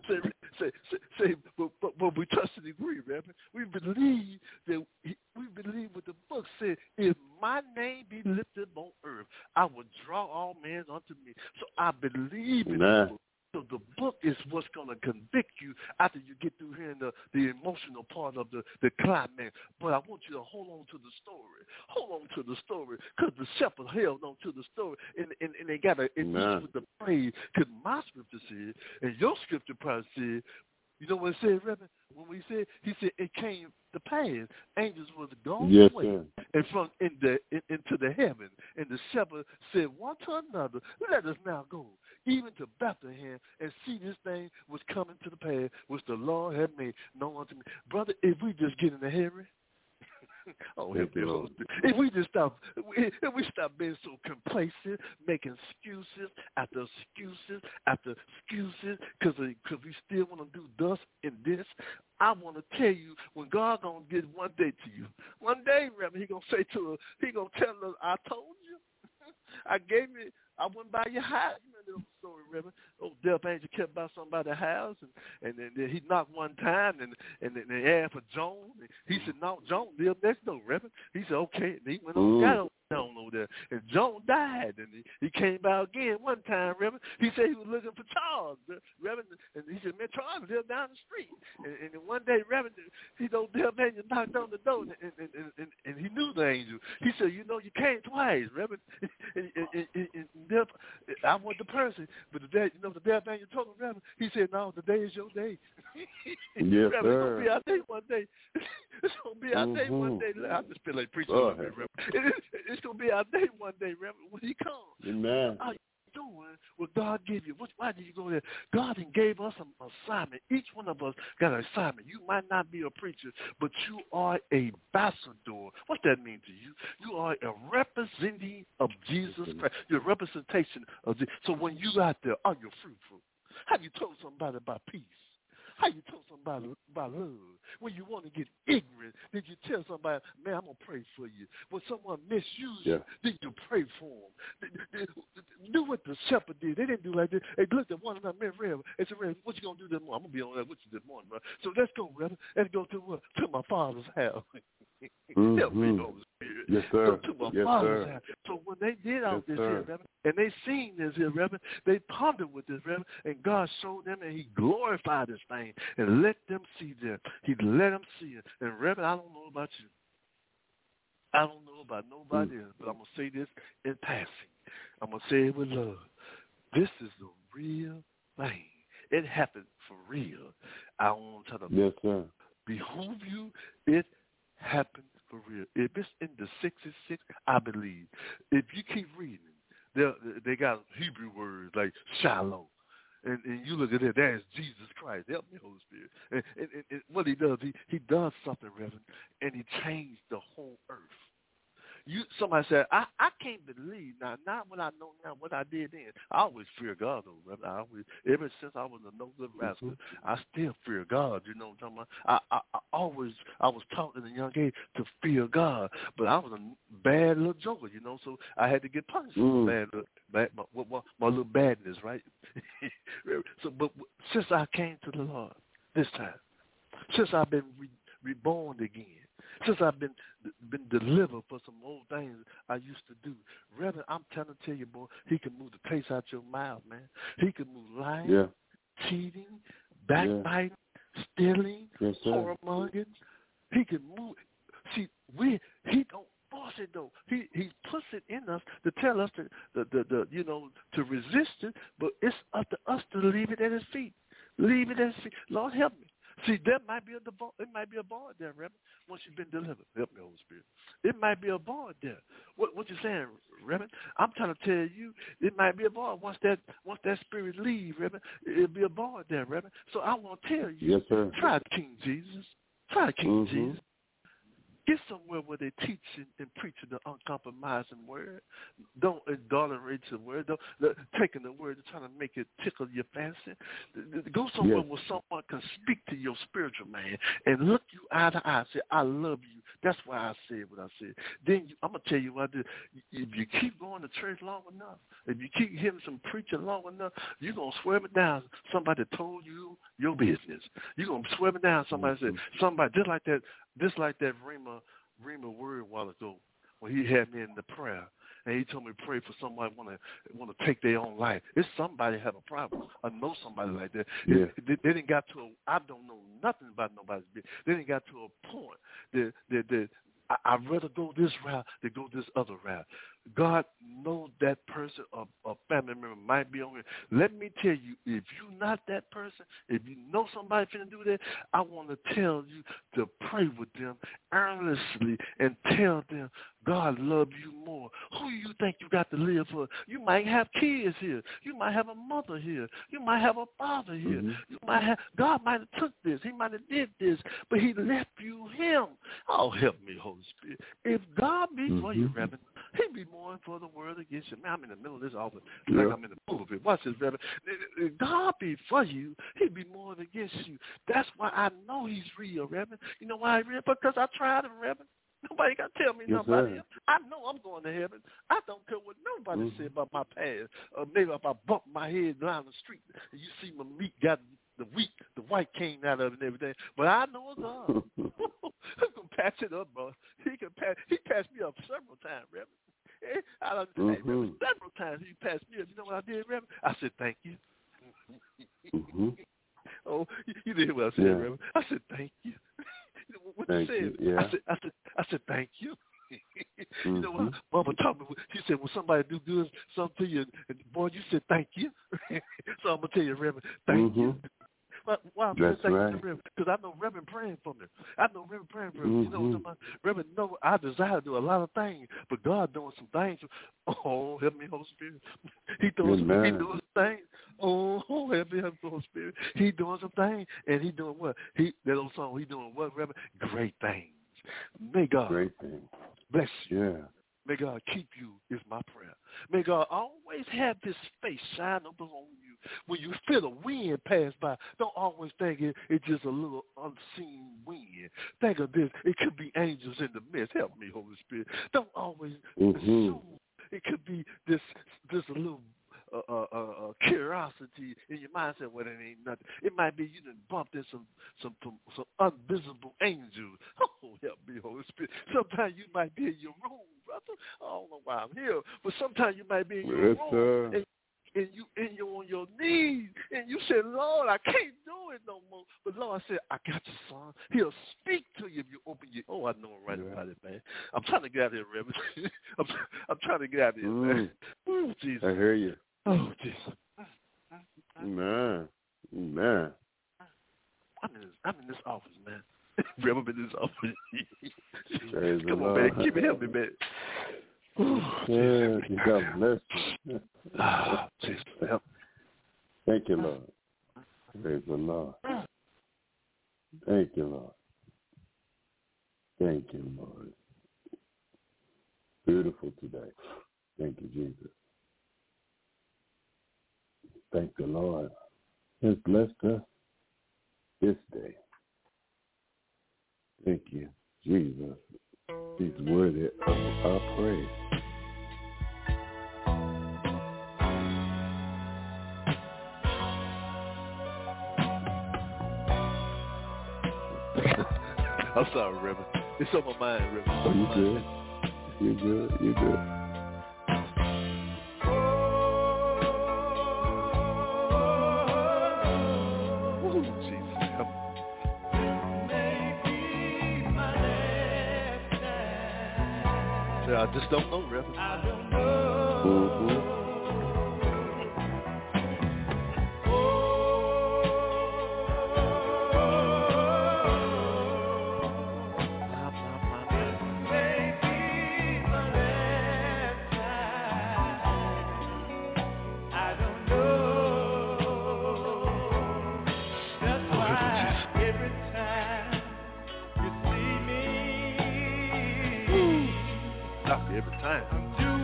But we trust and agree, Reverend. We believe what the book said. If my name be lifted on earth, I will draw all men unto me. So I believe in the book. So the book is what's going to convict you after you get through hearing the emotional part of the climax. But I want you to hold on to the story. Hold on to the story, because the shepherd held on to the story, and they got to enrich with the praise. Because my scripture said, and your scripture probably said, you know what it said, Reverend? When we said, he said it came to pass. Angels was gone away and from into the heaven. And the shepherd said one to another, let us now go, even to Bethlehem, and see this thing was coming to the pass, which the Lord had made known unto me. Brother, if we just get in a hurry, if we just stop being so complacent, making excuses after excuses after excuses, because we still want to do thus and this, I want to tell you, when God gonna get one day to you, one day, Reverend, he gonna say to us, he gonna tell us, I told you, I went by your house. You know the story, Reverend. Old death angel kept by somebody's house, and then he knocked one time, and they asked for Joan. And he said, no, Joan lived next door, Reverend. He said, okay. And he went on, got on Joan over there. And Joan died, and he came by again one time, Reverend. He said he was looking for Charles, Reverend. And he said, man, Charles lived down the street. And one day, Reverend, he old death angel knocked on the door, and he knew the angel. He said, you know, you came twice, Reverend. I want the person, but the death angel told him, Reverend, he said, no, today is your day. Yes, Reverend, it's going to be our day one day. It's going to be our day one day. I just feel like preaching a little bit, Reverend. It's going to be our day one day, Reverend, when he comes. Amen. Doing what God gave you. Why did you go there? God gave us an assignment. Each one of us got an assignment. You might not be a preacher, but you are a ambassador. What that mean to you? You are a representative of Jesus Christ. You're a representation of Jesus. So when you out there, are you fruitful? Have you told somebody about peace? How you told somebody about love? When you want to get ignorant, did you tell somebody, man, I'm going to pray for you? When someone misused you, did you pray for them? Do what the shepherd did. They didn't do like this. They looked at one another, man, Rev. They said, Rev, what you going to do this morning? I'm going to be on that with you this morning, bro. So let's go, Rev. Let's go to what? To my father's house. Help me, Holy Spirit. Yes, sir. So to my father's house. So when they did all this here, Reverend, and they seen this here, Reverend, they pondered with this, Reverend, and God showed them, and he glorified this thing and let them see them. He let them see it. And Reverend, I don't know about you. I don't know about nobody else, but I'm going to say this in passing. I'm going to say it with love. This is the real thing. It happened for real. I want to tell them, behoove you, it happened for real. If it's in the 66, I believe. If you keep reading, they got Hebrew words like shalom. And you look at it, there's Jesus Christ. Help me, Holy Spirit. And what he does, he does something, Reverend, and he changed the whole earth. Somebody said, I can't believe now, not what I know now, what I did then. I always fear God, though, Reverend. Ever since I was a no good rascal, I still fear God. You know what I'm talking about? I was taught in a young age to fear God, but I was a bad little joker, you know, so I had to get punished for my little badness, right? But since I came to the Lord this time, since I've been reborn again, since I've been delivered for some old things I used to do, Reverend, I'm trying to tell you, boy, he can move the taste out your mouth, man. He can move lying, cheating, backbiting, stealing, whoremongering. He can move. See, he don't force it though. He puts it in us to tell us to resist it, but it's up to us to leave it at his feet. Leave it at his feet. Lord, help me. See, it might be a void there, Reverend, once you've been delivered. Help me, Holy Spirit. It might be a void there. What you saying, Reverend? I'm trying to tell you, it might be a void. Once that spirit leaves, Reverend, it'll be a void there, Reverend. So I want to tell you, yes, sir. Try King Jesus. Try King Jesus. Get somewhere where they teach and preach the uncompromising word. Don't adulterate the word. Don't taking the word and trying to make it tickle your fancy. Go somewhere where someone can speak to your spiritual man and look you eye to eye and say, I love you. That's why I said what I said. Then I'm going to tell you what I did. If you keep going to church long enough, if you keep hearing some preaching long enough, you're going to swear it down. Somebody told you your business. You're going to swear it down. Somebody said, somebody, just like that Rhema word a while ago when he had me in the prayer. And he told me to pray for somebody want to take their own life. It's somebody have a problem. I know somebody like that. Yeah. They didn't got to I don't know nothing about nobody's business. They didn't got to a point that I'd rather go this route than go this other route. God knows that person or family member might be on here. Let me tell you, if you're not that person, if you know somebody finna do that, I want to tell you to pray with them earnestly and tell them God loves you more. Who you think you got to live for? You might have kids here. You might have a mother here. You might have a father here. You might have God might have took this. He might have did this, but he left you him. Oh, help me, Holy Spirit. If God be for you, Reverend, he be more for the world against you. Man, I'm in the middle of this office like I'm in the pulpit. Watch this, Reverend. If God be for you, he be more against you. That's why I know he's real, Reverend. You know why he's real? Because I tried him, Reverend. Nobody got to tell me nothing about him. I know I'm going to heaven. I don't care what nobody said about my past. Or maybe if I bump my head down the street and you see my meat got the white came out of it and everything. But I know it's God. He can patch it up, bro. He patched me up several times, Reverend. Reverend, several times he patched me up. You know what I did, Reverend? I said, thank you. Oh, you did what I said, Reverend. I said, thank you. You know what you said? Yeah. I said, thank you. You know what? Mama told me. She said, when somebody do good something to you, and boy, you said thank you. So I'm gonna tell you, Reverend, thank you. Why I'm saying thank you, Reverend? Because I know Reverend praying for me. I know Reverend praying for me. You know what I'm talking about? Reverend, no, I desire to do a lot of things, but God doing some things. Oh, help me, Holy Spirit. He doing some things. Oh, help me, Holy Spirit. He doing some things, and he doing what? That old song. He doing what, Reverend? Great things. May God bless you. Yeah. May God keep you is my prayer. May God always have this face shine up on you. When you feel a wind pass by, don't always think it's just a little unseen wind. Think of this. It could be angels in the midst. Help me, Holy Spirit. Don't always assume it could be this a little curiosity in your mindset. Well, it ain't nothing. It might be you done bumped in some invisible angels. Oh, help me, Holy Spirit. Sometimes you might be in your room, brother. I don't know why I'm here, but sometimes you might be in your room and you're on your knees and you say, Lord, I can't do it no more. But Lord said, I got you, son. He'll speak to you if you open your. Oh, I know I'm right about it, man. I'm trying to get out of here, Reverend. I'm trying to get out of here, man. Oh, Jesus. I hear you. Oh, Jesus. Man. I'm in this office, man. Reverend, I'm in this office. Come on, man. Keep it help me, man. Yeah, God bless you. Jesus, help. Thank you, Lord. Praise the Lord. Thank you, Lord. Thank you, Lord. beautiful today. Thank you, Jesus. Thank the Lord. Has blessed us this day. Thank you, Jesus. He's worthy of our praise. I'm sorry, Reverend. It's on my mind, Reverend. Oh, you good? You good? You good? Oh, Jesus. I just don't know, Reverend. I don't know. Mm-hmm. Every time. I'm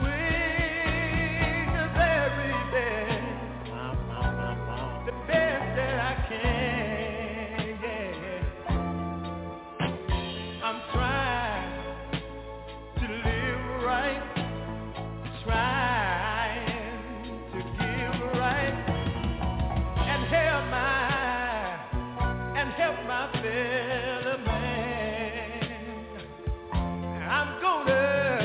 doing the very best, the best that I can, yeah. I'm trying to live right, trying to give right, and help my fellow man. I'm gonna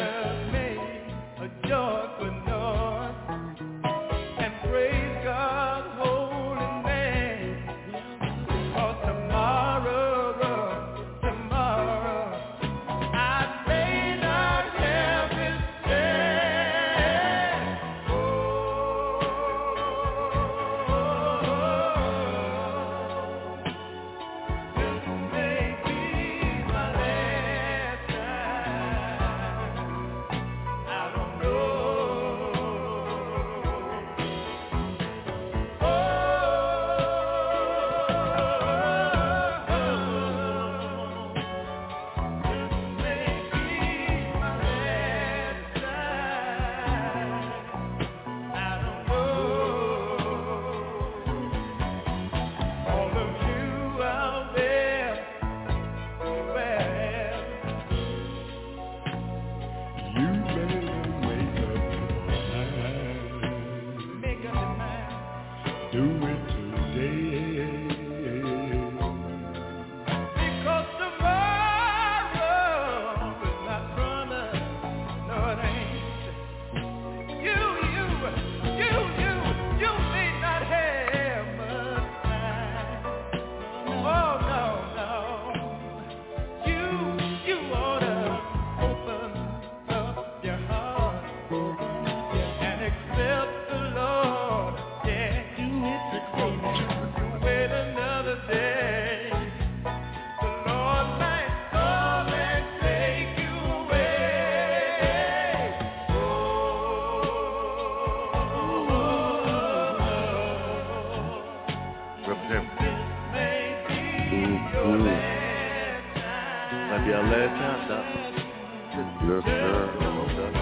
joyful noise and praise God's holy name. For tomorrow, I may not have this chance. This may be my last time. I don't know. Do it today, because tomorrow is not promised. No, it ain't. You may not have much time. Oh no. You ought to open up your heart and accept the Lord. Yeah. Wait another day, the Lord might come and take you away. Represent. This may be your last time. Might be our last time, Doc. Yes, sir. Come on, Doc.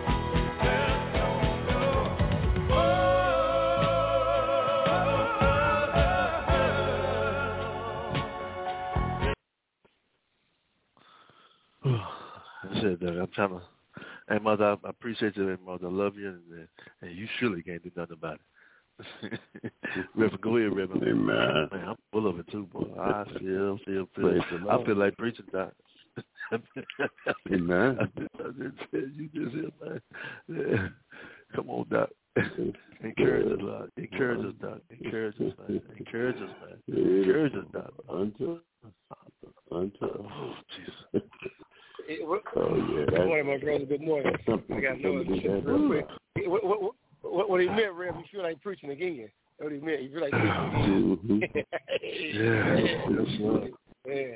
I said that I'm trying to. Hey, Mother, I appreciate you, Mother. I love you, and you surely can't do nothing about it. Reverend, go ahead, Reverend. Amen. Man, I'm full of it too, boy. I feel. Praise the I Lord. feel like preaching, Doc. Amen. I you just here, man. Yeah. Come on, Doc. Encourage us, Lord. Encourage us, Doc. Encourage us, man. Encourage us, man. Encourage us, Doc. Unto. Oh, Jesus. Oh, yeah. Good morning, my brother. Good morning. I got no real quick. What he meant, Rev, you feel like preaching again. What he meant, you feel like preaching again. Yeah.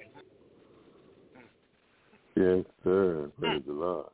Yes, sir. Praise the Lord.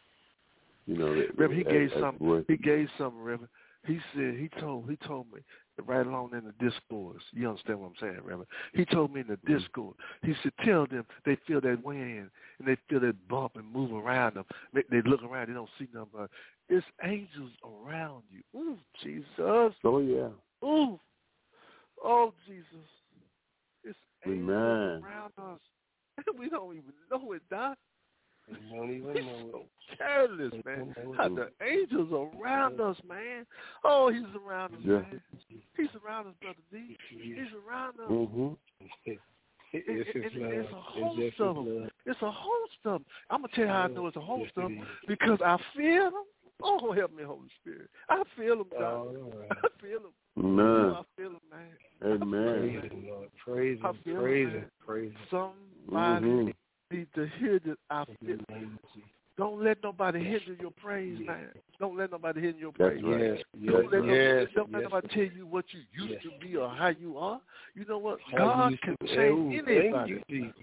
You know, Reverend, he gave something, Reverend. He said he told me right along in the discourse. You understand what I'm saying, Reverend? He told me in the discourse, he said, tell them they feel that wind and they feel that bump and move around them. They look around, they don't see nothing, but it's angels around you. Ooh, Jesus. Oh, yeah. Ooh. Oh, Jesus. It's angels Amen. around us. We don't even know it, Doc. We don't even He's know so careless, man. How the angels around us, man. Oh, he's around us, man. He's around us, Brother D. He's around us. Mm-hmm. It's a host of them. It's a host of them. I'm going to tell you how I know it's a host of them, because I feel them. Oh, help me, Holy Spirit. I feel them, God. I feel them. Amen. I feel them, man. Amen. Praise him, Lord. Praise him. I feel Praise them, him. Praise him. Somebody need to hear that I feel. Don't let nobody hinder your praise, man. Don't let nobody hinder your praise. Don't let nobody tell you what you used to be or how you are. You know what? God can change anybody.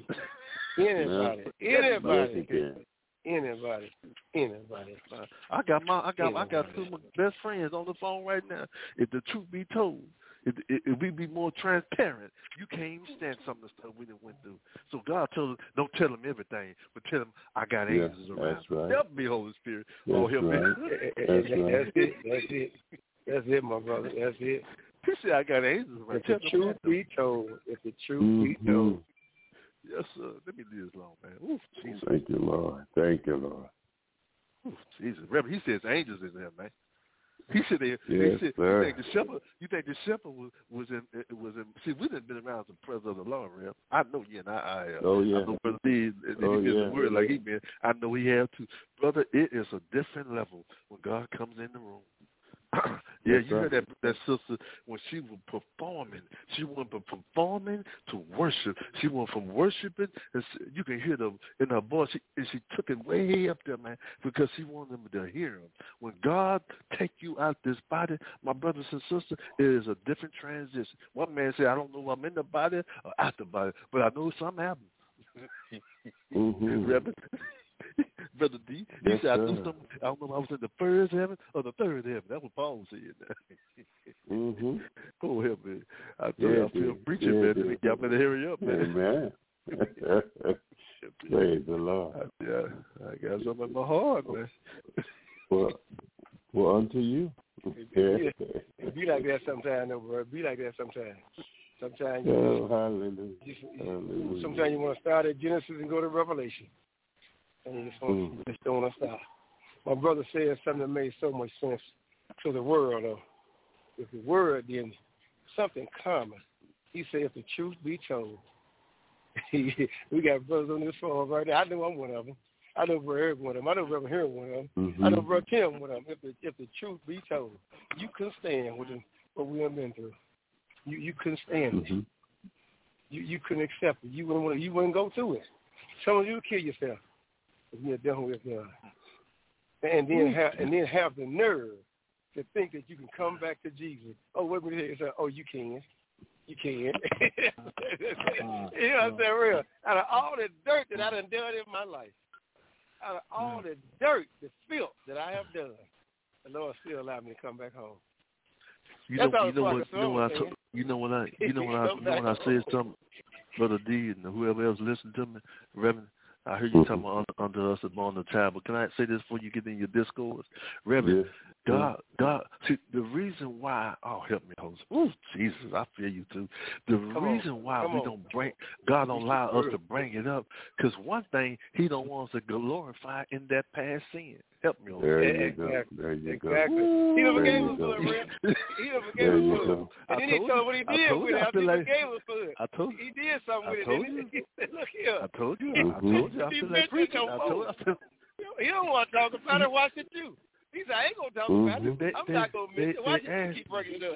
Anybody. I got two of my best friends on the phone right now. If the truth be told, if we be more transparent, you can't even stand some of the stuff we done went through. So God told us, don't tell them everything, but tell them I got angels around. That's right. Help me, Holy Spirit. That's help me. That's it, my brother. That's it. He said I got angels around. If the truth be told, be told. Yes, sir. Let me leave this alone, man. Ooh, Jesus. Thank you, Lord. Thank you, Lord. Ooh, Jesus. Reverend, he says angels in there, man. He said they said, sir. you think the shepherd was in see, we done been around the presence of the Lord, Rev. I know you and I have. Oh yeah. I know Brother Lee, he been the word like he been. I know he have too. Brother, it is a different level when God comes in the room. Yeah, you heard that sister when she was performing. She went from performing to worship. She went from worshiping, and you can hear them in her voice. She took it way up there, man, because she wanted them to hear him. When God take you out this body, my brothers and sisters, it is a different transition. One man said, I don't know if I'm in the body or out the body, but I know something happened. Brother D, he said, I don't know if I was in the first heaven or the third heaven. That's what Paul said. Oh, hell, man. I tell you, I feel preaching, man. Y'all better hurry up, man. Amen. Praise the Lord. I got something in my heart, man. Well, unto you. It be like that sometimes, though, bro. It be like that sometimes. Sometimes hallelujah. Sometimes you want to start at Genesis and go to Revelation. And you just don't want to stop. My brother said something that made so much sense to the world, though. If the word, then something common. He said, if the truth be told. We got brothers on this phone right now. I know I'm one of them. I know Brother Eric one of them. I know Brother Henry one of them. I know Brother Tim one of them. If the truth be told, you couldn't stand with what we have been through. You couldn't stand it. You couldn't accept it. You wouldn't go through it. Some of you would kill yourself if you're done with God. And then have the nerve to think that you can come back to Jesus. Oh, wait a minute. Oh, you can. You can. You know what I'm saying? Real. Out of all the dirt that I done done in my life, out of all the dirt, the filth that I have done, the Lord still allowed me to come back home. You know what I said something, Brother D and whoever else listened to me, Reverend. I heard you talking about under us upon the table. Can I say this before you get in your discourse? Reverend, God, see, the reason why, help me, Holy Spirit. Jesus, I feel you too. The reason why we don't God don't allow us to bring it up, because one thing, he don't want us to glorify in that past sin. Help me, Holy Spirit. There you go. Exactly. He never gave us for it, He never gave us for it. And then he told us what he did with it after he gave us for it. He did something with it, didn't he? Look here. I told you. I feel like preaching. He don't want to talk about it. Watch it too. He said, I ain't gonna talk about it. I'm not gonna miss it. Why you keep bringing it up?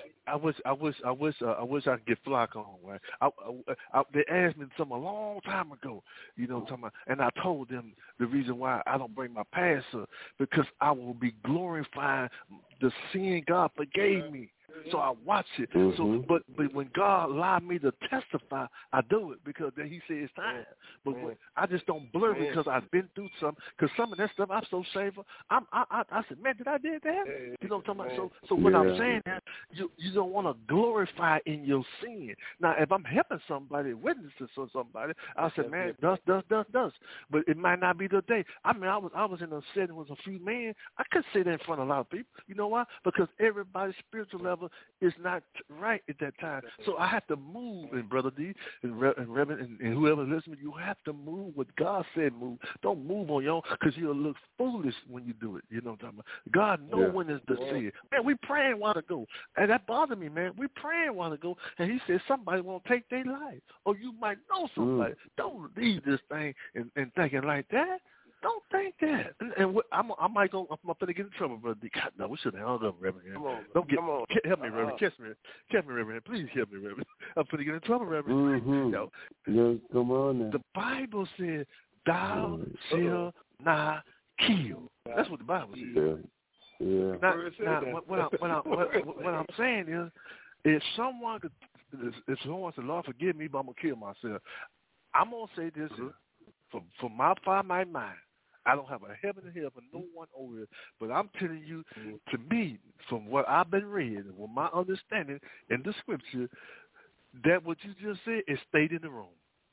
I wish I could get Flock on, right? They asked me something a long time ago, you know what I'm talking about, and I told them the reason why I don't bring my past up, because I will be glorifying the sin God forgave me. So I watch it. So, but when God allowed me to testify, I do it because then He said it's time. But I just don't blur because I've been through something. Because some of that stuff I'm so shameful. I said, man, did I did that? You know what I'm talking about? So when I'm saying that, you don't want to glorify in your sin. Now, if I'm helping somebody, witnessing to somebody, I said, man, dust. But it might not be the day. I mean, I was in a setting with a few men. I couldn't sit there in front of a lot of people. You know why? Because everybody's spiritual level is not right at that time. So I have to move, and Brother D and Reverend and whoever listens, you have to move what God said move. Don't move on your own because you'll look foolish when you do it. You know what I'm talking about? God knows when it's the sin. Man, we praying a while ago. And that bothered me, man. We praying a while ago, and He said somebody won't take their life. Or you might know somebody. Don't leave this thing and thinking like that. Don't think that. And I might go. I'm going to get in trouble, brother. God, no, we shouldn't have hung up, Reverend. Help me, Reverend. Catch me, Reverend. Please help me, Reverend. I'm going to get in trouble, Reverend. Yes, come on now. The Bible said, "Thou shalt not kill." That's what the Bible says. Yeah. Now, what I'm saying is, if someone says, "Lord, forgive me, but I'm gonna kill myself," I'm gonna say this from my finite mind. I don't have a heaven and hell for no one over it, but I'm telling you, to me, from what I've been reading, with my understanding in the Scripture, that what you just said is stayed in the room.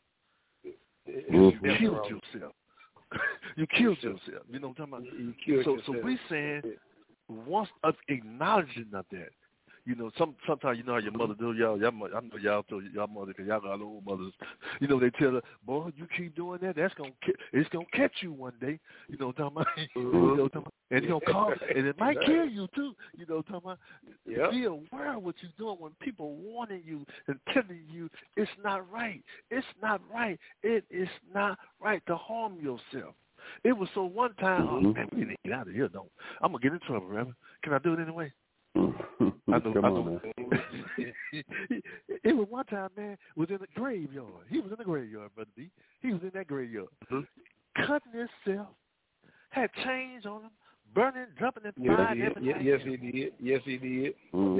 You killed yourself. You killed yourself. You know what I'm talking about? So we saying, once us acknowledging of that, you know, sometimes you know how your mother do, I know y'all told y'all mother, because y'all got old mothers. You know, they tell her, boy, you keep doing that, it's gonna catch you one day. You know what I'm talking about? You know what I'm talking about? And it's gonna call, and it might kill you too. You know what I'm talking about? Be aware of what you're doing when people warning you and telling you it's not right. It's not right. It is not right to harm yourself. It was so one time, oh man, we need to get out of here, don't. I'm gonna get in trouble, Reverend. Can I do it anyway? I know. It was one time, man, was in the graveyard. He was in the graveyard, Brother D. He was in that graveyard, cutting himself, had chains on him, burning, jumping in fire. Yes, he did. Yes, he did.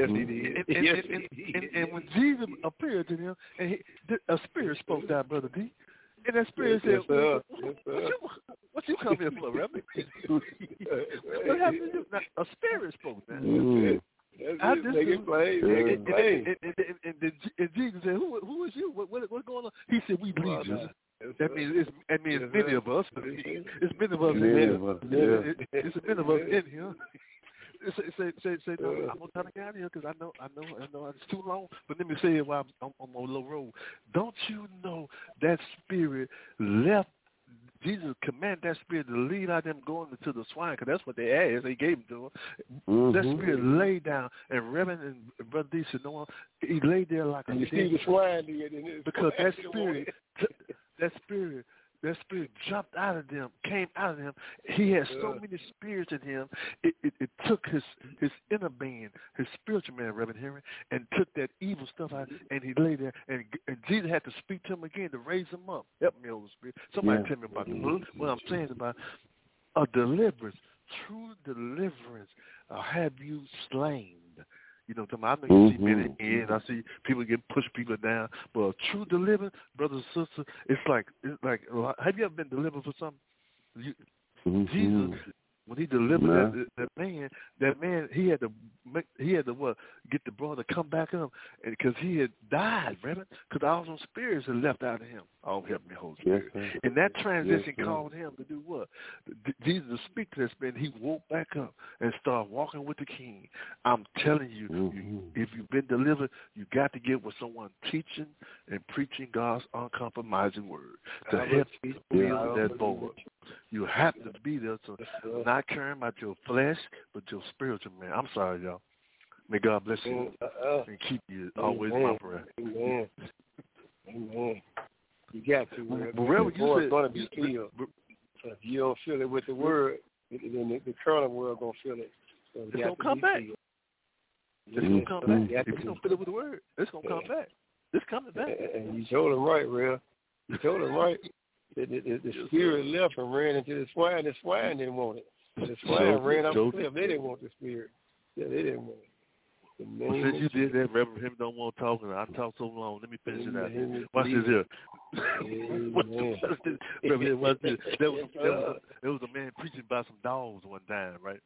And when Jesus appeared to him, and a spirit spoke down, Brother D. And that spirit said, what you come here for, Reverend? What happened to you? Now, a spirit spoke then. And Jesus said, who is you? What's going on? He said, we legions. That means many of us. It's many of us. It's many of us in here. Say no, I'm gonna try to get out of here because I know it's too long. But let me say it while I'm on a little road. Don't you know that spirit left? Jesus commanded that spirit to lead out them going into the swine, because that's what they asked. They gave them to him. That spirit laid down, and Reverend and Brother D said, no, he laid there like a the swine because that spirit jumped out of them, came out of them. He had so many spirits in him. It took his inner being, his spiritual man, Reverend Henry, and took that evil stuff out, and he lay there. And Jesus had to speak to him again to raise him up. Help me, Holy Spirit. Somebody tell me about what I'm saying about a deliverance, true deliverance. Have you slain? You know, I know you see men in, and I see people push people down. But a true deliverance, brothers and sisters, it's like. Have you ever been delivered for something? Jesus, when he delivered that man, he had to what? Get the brother to come back up, and because he had died, Reverend, because all those spirits had left out of him. Oh, help me, Holy Spirit. And that transition called him to do what? Jesus to speak to that spirit. He woke back up and started walking with the King. I'm telling you, if you've been delivered, you got to get with someone teaching and preaching God's uncompromising word to help you build that board. You have to be there to not caring about your flesh, but your spiritual man. I'm sorry, y'all. May God bless you and keep you always my prayer. Amen. You got to. Wherever you said, going to be filled. If you don't feel it with the word, then the carnal world going to feel it. So it's going to come back. It's going to come back. If you don't feel it with the word, it's going to come back. It's coming back. And you told him right, Real. You told him right. The spirit left and ran into the swine. The swine didn't want it. The swine ran off the cliff. They didn't want the spirit. Yeah, they didn't want it. Well, since you did that, Reverend Him don't want to talk, and I talked so long. Let me finish it out. Watch this here. Watch this. There was a man preaching about some dogs one time, right?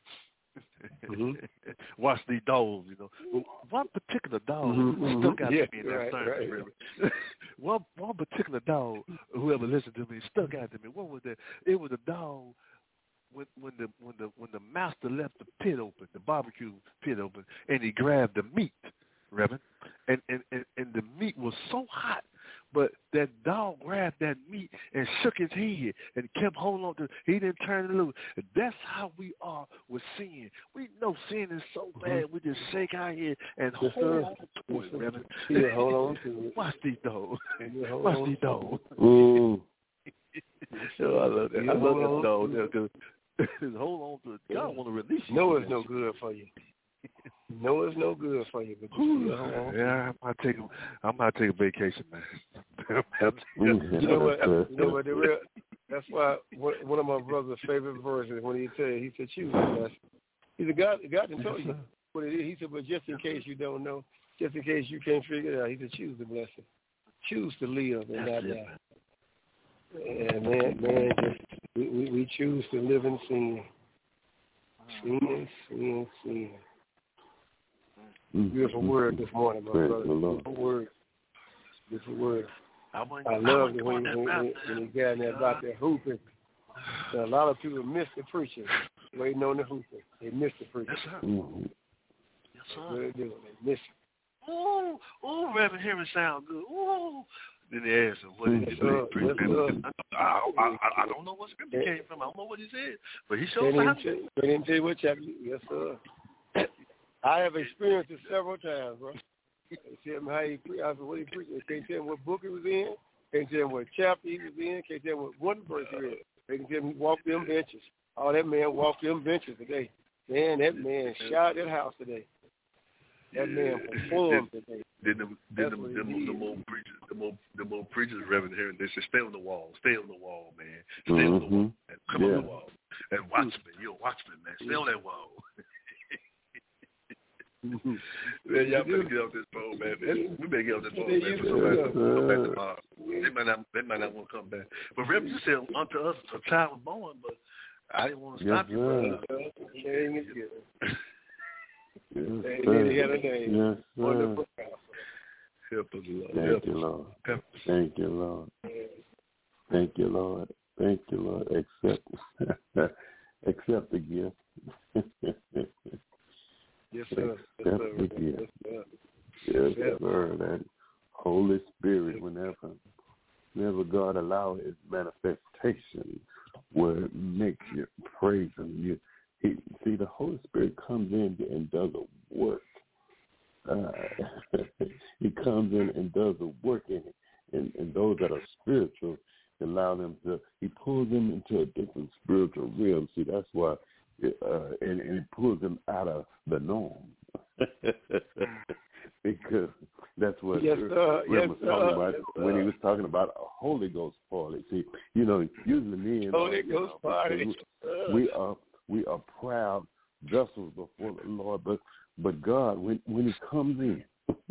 Watch these dogs, you know. One particular dog stuck out to me in that sermon. One particular dog, whoever listened to me, stuck out to me. What was that? It was a dog. When the master left the pit open, the barbecue pit open, and he grabbed the meat, Reverend, and the meat was so hot, but that dog grabbed that meat and shook his head and kept holding on to it. He didn't turn it loose. That's how we are with sin. We know sin is so bad, we just shake our head and hold on to it, Reverend. Yeah, hold on to it. Watch these dogs. Watch these dogs. I love that. I love that dog there because hold on to it. God want to release you. No, it's no good for you. No, it's no good for you. But yeah, I might take a vacation, man. You know what? That's why one of my brother's favorite verses when he said, choose the blessing. He's a God that told you what it is. He said, but just in case you don't know, just in case you can't figure it out, he said, choose the blessing. Choose to live and not die. And man, we choose to live in sin. Sin. Beautiful word this morning, my brother. Beautiful word. I love it when you got in there about that hooping. So a lot of people miss the preaching, waiting on the hooping. They miss the preaching. Yes, sir. Yes, sir. They do. They miss it. Oh, Reverend Henry sound good. Oh. Then they asked him, what did he preach? I don't know what scripture came from. I don't know what he said. But he showed me. They didn't tell you what chapter. Yes, sir. I have experienced it several times, bro. They tell me how he preached. I said, what he preached. They can't tell me what book he was in. They can't tell me what chapter he was in. Can't tell me what one verse he read. They can tell me he walked them benches. Oh, that man walked them benches today. Man, that man shot that house today. That man performed today. Then the more preachers, Reverend Herring, they say, stay on the wall, man. Stay on the wall, and come on the wall. And watchman, you're a watchman, man. Stay on that wall. Man, y'all better get off this phone, man. We better get off this phone, man. Come back tomorrow. They might not want to come back. But Reverend, you said unto us a child was born, but I didn't want to stop you, brother. He had a name. Yes, wonderful. Help us, Lord. Thank you, Lord. Thank you, Lord. Thank you, Lord. Thank you, Lord. Accept the gift. Yes, sir. Accept the gift. Yes, sir. That Holy Spirit, whenever God allows His manifestation, where it makes you praise Him, see, the Holy Spirit comes in and does a work. He comes in and does a work in those that are spiritual, allow them to. He pulls them into a different spiritual realm. See, that's why, and it pulls them out of the norm, because that's what Rim was talking about when he was talking about a Holy Ghost party. See, usually men, Holy Ghost party. We are proud vessels before the Lord, but God, when He comes in,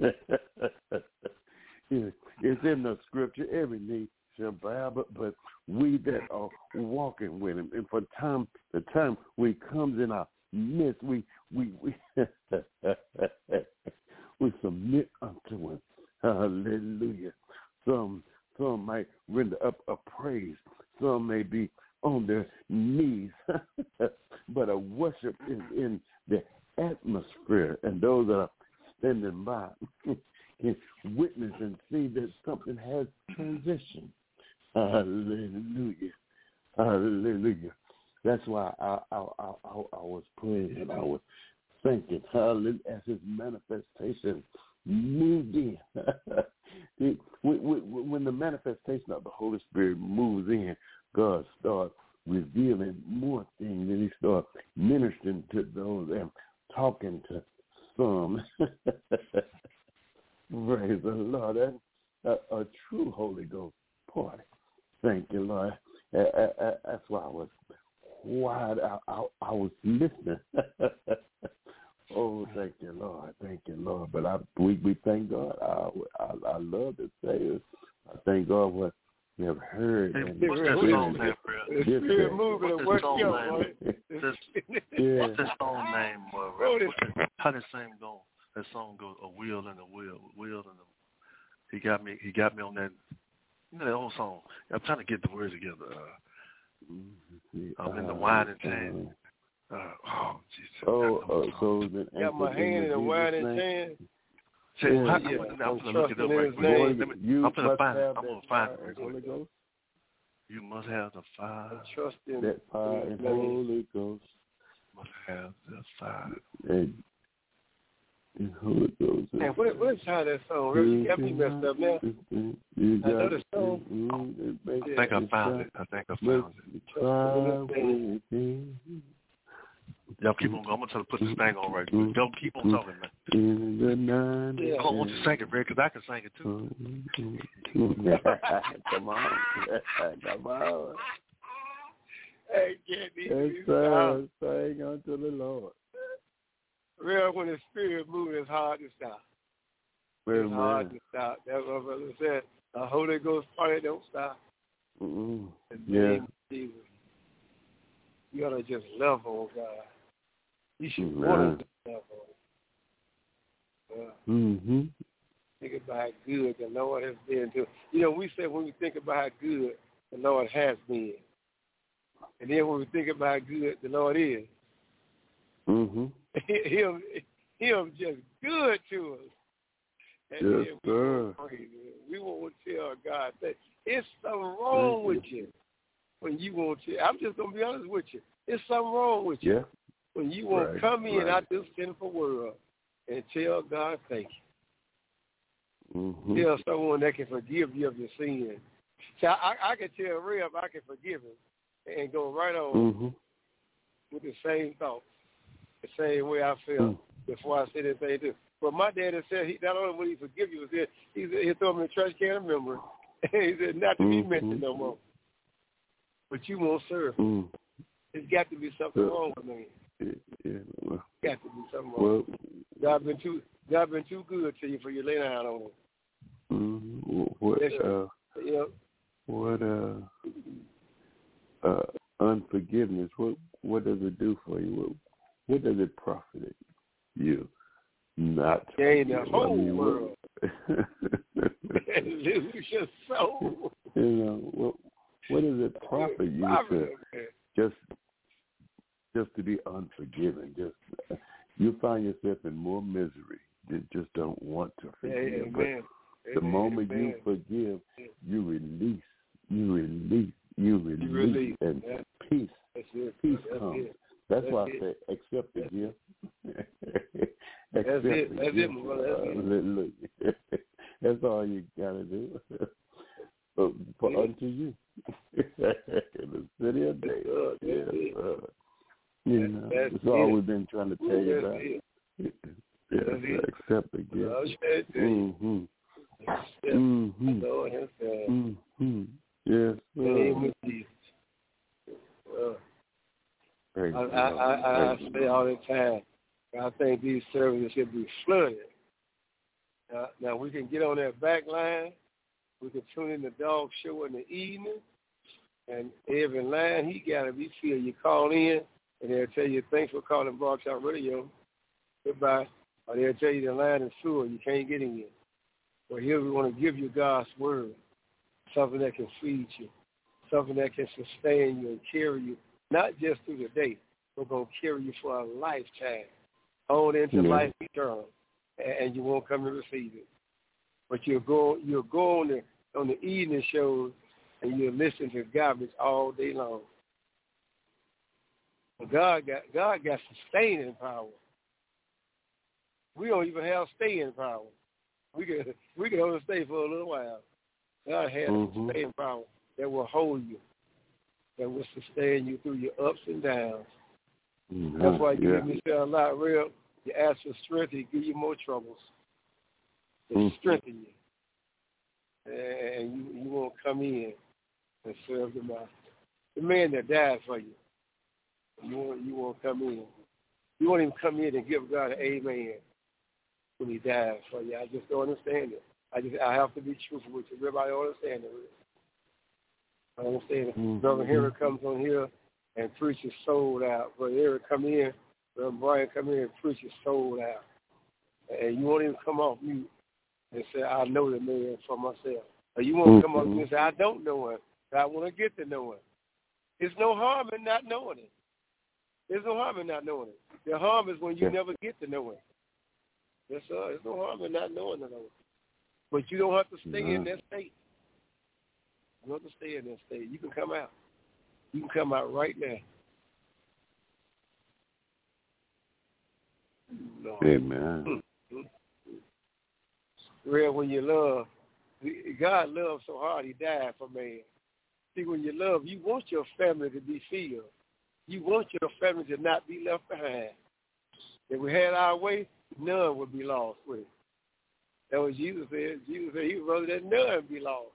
it's in the scripture. Every knee shall bow, but we that are walking with Him, and the time when He comes in our midst, we submit unto Him. Hallelujah. Some might render up a praise. Some may be on their knees, but a worship is in the atmosphere, and those that are standing by can witness and see that something has transitioned. Hallelujah. Hallelujah. That's why I was praying and I was thinking, hallelujah, as His manifestation moved in. When the manifestation of the Holy Spirit moves in, God starts revealing more things, and He starts ministering to those and talking to some. Praise the Lord. That's a true Holy Ghost party. Thank you, Lord. That's why I was quiet. I was listening. Oh, thank you, Lord. Thank you, Lord. But we thank God. I love to say it. I thank God what we have heard. Hey, and what's that song name, bro? Spirit moving and work What's What's that song name, bro? How that song go? That song goes, a wheel and a wheel and a. He got me on that. You know that old song. I'm trying to get the words together. I'm in the wine and chain. Oh, Jesus. So then got my hand in the wine and chain. I'm going to look it up right quick. I'm going to find it. I'm going to find it. Holy Ghost. You must have the fire. Trust in that fire and Holy Ghost. Must have the fire. And Holy Ghost. And what's how that song? You got me messed up now. I know the song. I think I found it. Y'all keep on going. I'm going to try to put this thing on right quick. Don't keep on talking, man. I don't want you to sing it, Red, because I can sing it, too. Come on. Come on. Hey, get me. Sing unto the Lord. Real, when the Spirit moves, it's hard to stop. It's hard to stop. That's what my brother said. The Holy Ghost party don't stop. In the name of Jesus. You ought to just love on God. You should want to love on Him. Think about how good the Lord has been to. You know, we say when we think about how good the Lord has been. And then when we think about how good the Lord is, Him just good to us. And yes, sir. We won't tell God that it's something wrong with you when you won't tell. I'm just going to be honest with you. It's something wrong with you when you won't come in out this sinful world and tell God thank you. Tell someone that can forgive you of your sin. So I can tell Rev I can forgive him and go right on with the same thoughts, the same way I felt before I said anything to him. But my daddy said not only would he forgive you, he throw me in the trash can of memory. He said not to be mentioned no more. But you won't serve him. There's got to be something wrong with me. Got to be something wrong. God been too good to you for you lay down on him. Unforgiveness, what does it do for you? What does it profit you? Not gain the whole world. Lose your soul. You know, what does it profit you to just to be unforgiving? Just you find yourself in more misery. You just don't want to forgive. But the moment you forgive, you release, and peace comes. That's why I say accept the gift. That's it. That's all you gotta do. For unto you, in the city of David. It's all we've been trying to tell you about. Accept the gift. Yes. I say all the time, I think these services should be flooded. Now we can get on that back line. We can tune in the dog show in the evening. And every line he got to be filled. You call in, and they'll tell you, thanks for calling Blog Talk Radio. Goodbye. Or they'll tell you the line is full. You can't get in. Well, here we want to give you God's word, something that can feed you, something that can sustain you and carry you, not just through the day, but going to carry you for a lifetime, on into life eternal, and you won't come and receive it. But you'll go on the evening shows, and you'll listen to garbage all day long. But God got sustaining power. We don't even have staying power. We can only stay for a little while. God has sustaining power that will hold you, that will sustain you through your ups and downs. That's why you hear me say a lot, real. You ask for strength, He give you more troubles to strengthen you, and you won't come in and serve the Master, the man that died for you. You won't come in You won't even come in and give God an amen when he died for you. I just don't understand it. I have to be truthful with you. Everybody understand it. I understand it. Brother Henry comes on here and preaches sold out. Brother Eric come in, Brother Brian come in and preaches sold out. And you won't even come off mute and say, I know the man for myself. Or you won't come off mute and say, I don't know him, but I want to get to know him. There's no harm in not knowing it. There's no harm in not knowing it. The harm is when you never get to know him. Yes, sir. There's no harm in not knowing him. But you don't have to stay in that state. You don't have to stay in that state. You can come out. You can come out right now. Lord. Amen. Real, when you love, God loves so hard he died for man. See, when you love, you want your family to be filled. You want your family to not be left behind. If we had our way, none would be lost with it. That's what Jesus said. Jesus said he would rather that none be lost.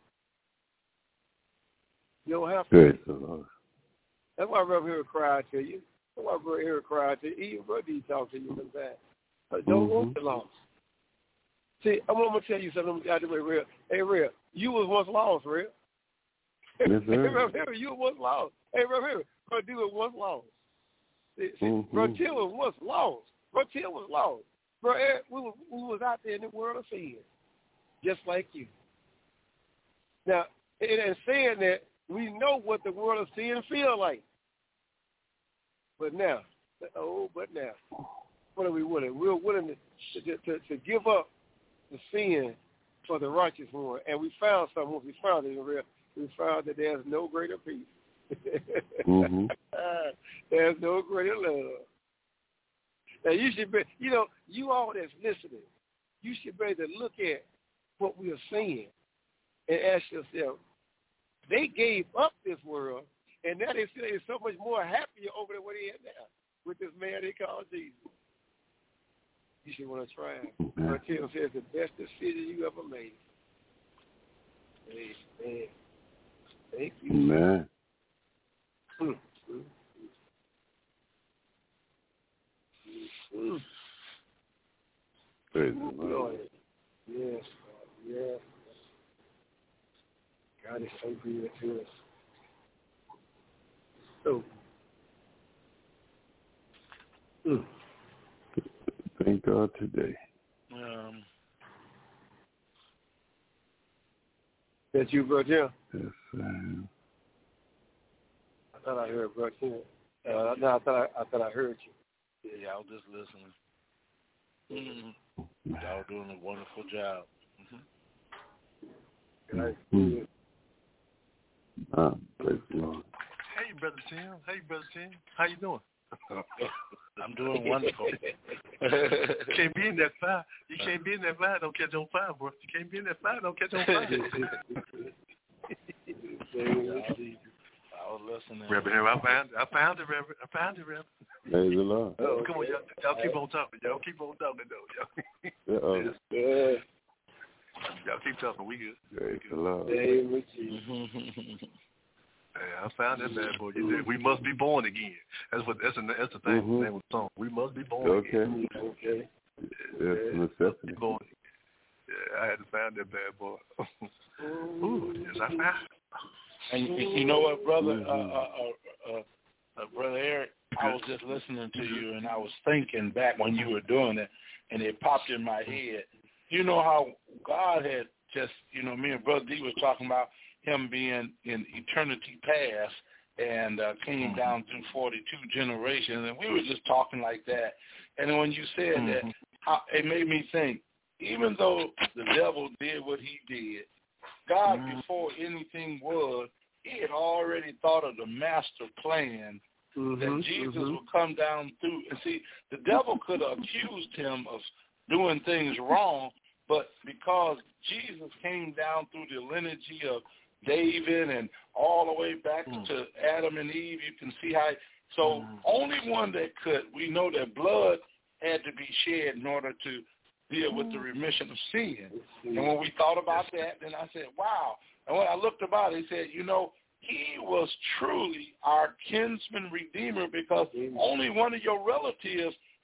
You don't have to. That's why Brother Henry cried to you. That's why Brother Henry cried to you. Even Brother D talked to you sometimes. Don't want the lost. See, I'm going to tell you something out the way, Real. Hey, Real, you was once lost, Real. Yes, sir. Hey, Brother Henry, you was once lost. Hey, Brother Henry, Brother D was once lost. See, Brother Till was once lost. Brother Till was lost. Brother Eric, we was out there in the world of sin, just like you. Now, in saying that, we know what the world of sin feel like. But now, what are we willing? We're willing to give up the sin for the righteous one. And we found something. Once we found it in Real, we found that there's no greater peace. There's no greater love. Now, you should be, you all that's listening, you should be able to look at what we are seeing and ask yourself, they gave up this world, and now they feel so much more happier over than what they had now with this man they call Jesus. You should want to try it. Martin says the best decision you ever made. Amen. Thank you. Amen. Praise the Lord. Yes, yes. God is so good to us. So, thank God today. That you, Brother Jim? Yes, sir. I thought I heard Brother Jim. No, I thought I heard you. Yeah, I was just listening. Y'all doing a wonderful job. Good. Praise the Lord. Hey, Brother Tim. How you doing? I'm doing wonderful. You can't be in that fire. You can't be in that fire. Don't catch on fire, bro. You can't be in that fire. Don't catch on fire. I was listening. Reverend, I found it, Reverend. Praise the Lord. Come on, y'all keep on talking. Y'all keep on talking, though. Y'all keep talking. We good. Praise the Lord. I found that bad boy. We must be born again. That's the thing. The name of the song. We must be born again. Okay. That's necessity. I had to find that bad boy. Ooh, yes, I found it. And you know what, brother? Brother Eric, I was just listening to you, and I was thinking back when you were doing it, and it popped in my head. You know how God had just, me and Brother D was talking about him being in eternity past and came down through 42 generations, and we were just talking like that. And when you said that, it made me think, even though the devil did what he did, God, before anything was, he had already thought of the master plan that Jesus would come down through. And see, the devil could have accused him of doing things wrong, but because Jesus came down through the lineage of David and all the way back to Adam and Eve, you can see how. So only one that could, we know that blood had to be shed in order to deal with the remission of sin. And when we thought about that, then I said, wow. And when I looked about it, he said, he was truly our kinsman redeemer because only one of your relatives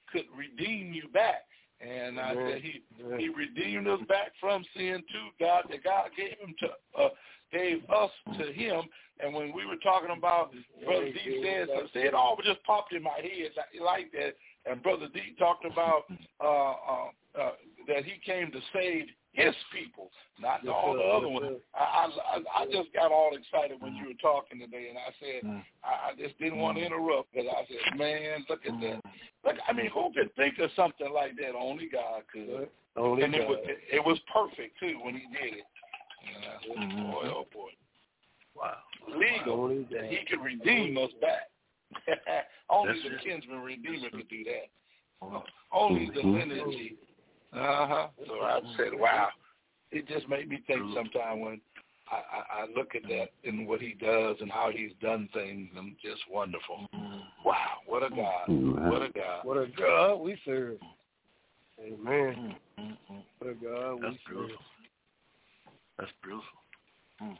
could redeem you back. And I said he redeemed us back from sin to God, that God gave us to him. And when we were talking about, Brother D said, it all just popped in my head like that. And Brother D talked about that he came to save his people, not all the other ones. I just got all excited when you were talking today, and I said, I just didn't want to interrupt, because I said, man, look at that. Look, I mean, who could think of something like that? Only God could. And it was perfect, too, when he did it. Boy, oh, boy. Wow. Legal, that he could redeem us back. Only the kinsman redeemer could do that. Only the lineage. So I said, wow. It just made me think sometime when I look at that and what he does and how he's done things, and just wonderful. Wow, what a God. What a God. What a God we serve. Amen. What a God we serve. That's beautiful.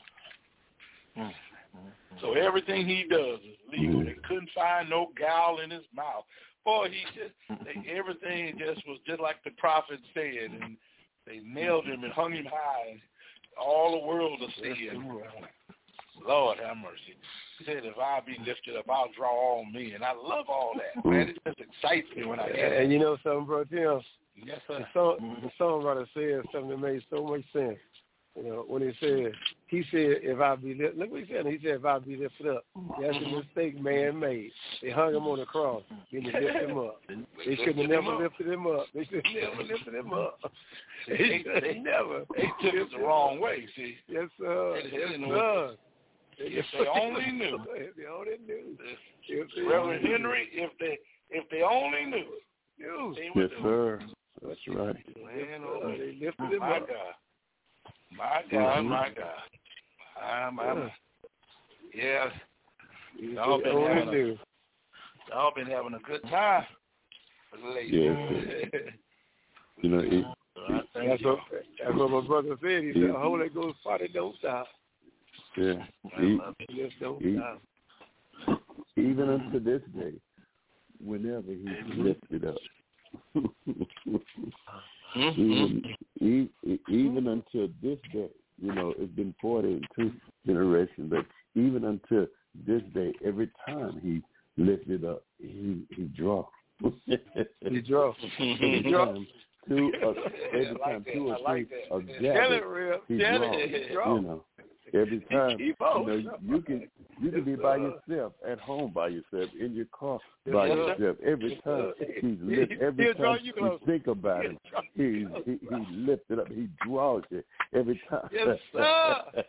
So everything he does is legal. They couldn't find no gall in his mouth. Boy, everything just was just like the prophet said, and they nailed him and hung him high, and all the world to see him. Lord have mercy. He said, if I be lifted up, I'll draw all men. I love all that, man. It just excites me when I get it. And you know something, Brother Tim? Yes, sir. The songwriter said something that made so much sense. You know, when he said, if I be lifted, look what he said. He said, if I be lifted up. That's a mistake man made. They hung him on the cross. Then they lifted him up. They should have never lifted him up. They should have never lifted him up. They never. They took it the wrong way, see. Yes, sir. Yes, sir. If they only knew. If they only knew. Reverend Henry, if they only knew. Yes, sir. That's right. Man, they lifted him my up. God. My God, my God. Yeah. Y'all been having a good time lately. Yeah. You know, that's what my brother said. He said, Holy Ghost party don't stop. Yeah. Just don't stop. Even unto this day, whenever he's lifted up. Even until this day, you know, it's been 42 generations, but even until this day, every time he lifted up, he draws. He draws. Every time two or three are gathered, he draws. You know, every time, you know, you can be by yourself, at home by yourself, in your car by yourself. Every time every time you think about him, he lifted up. He draws you every time. Yes, sir.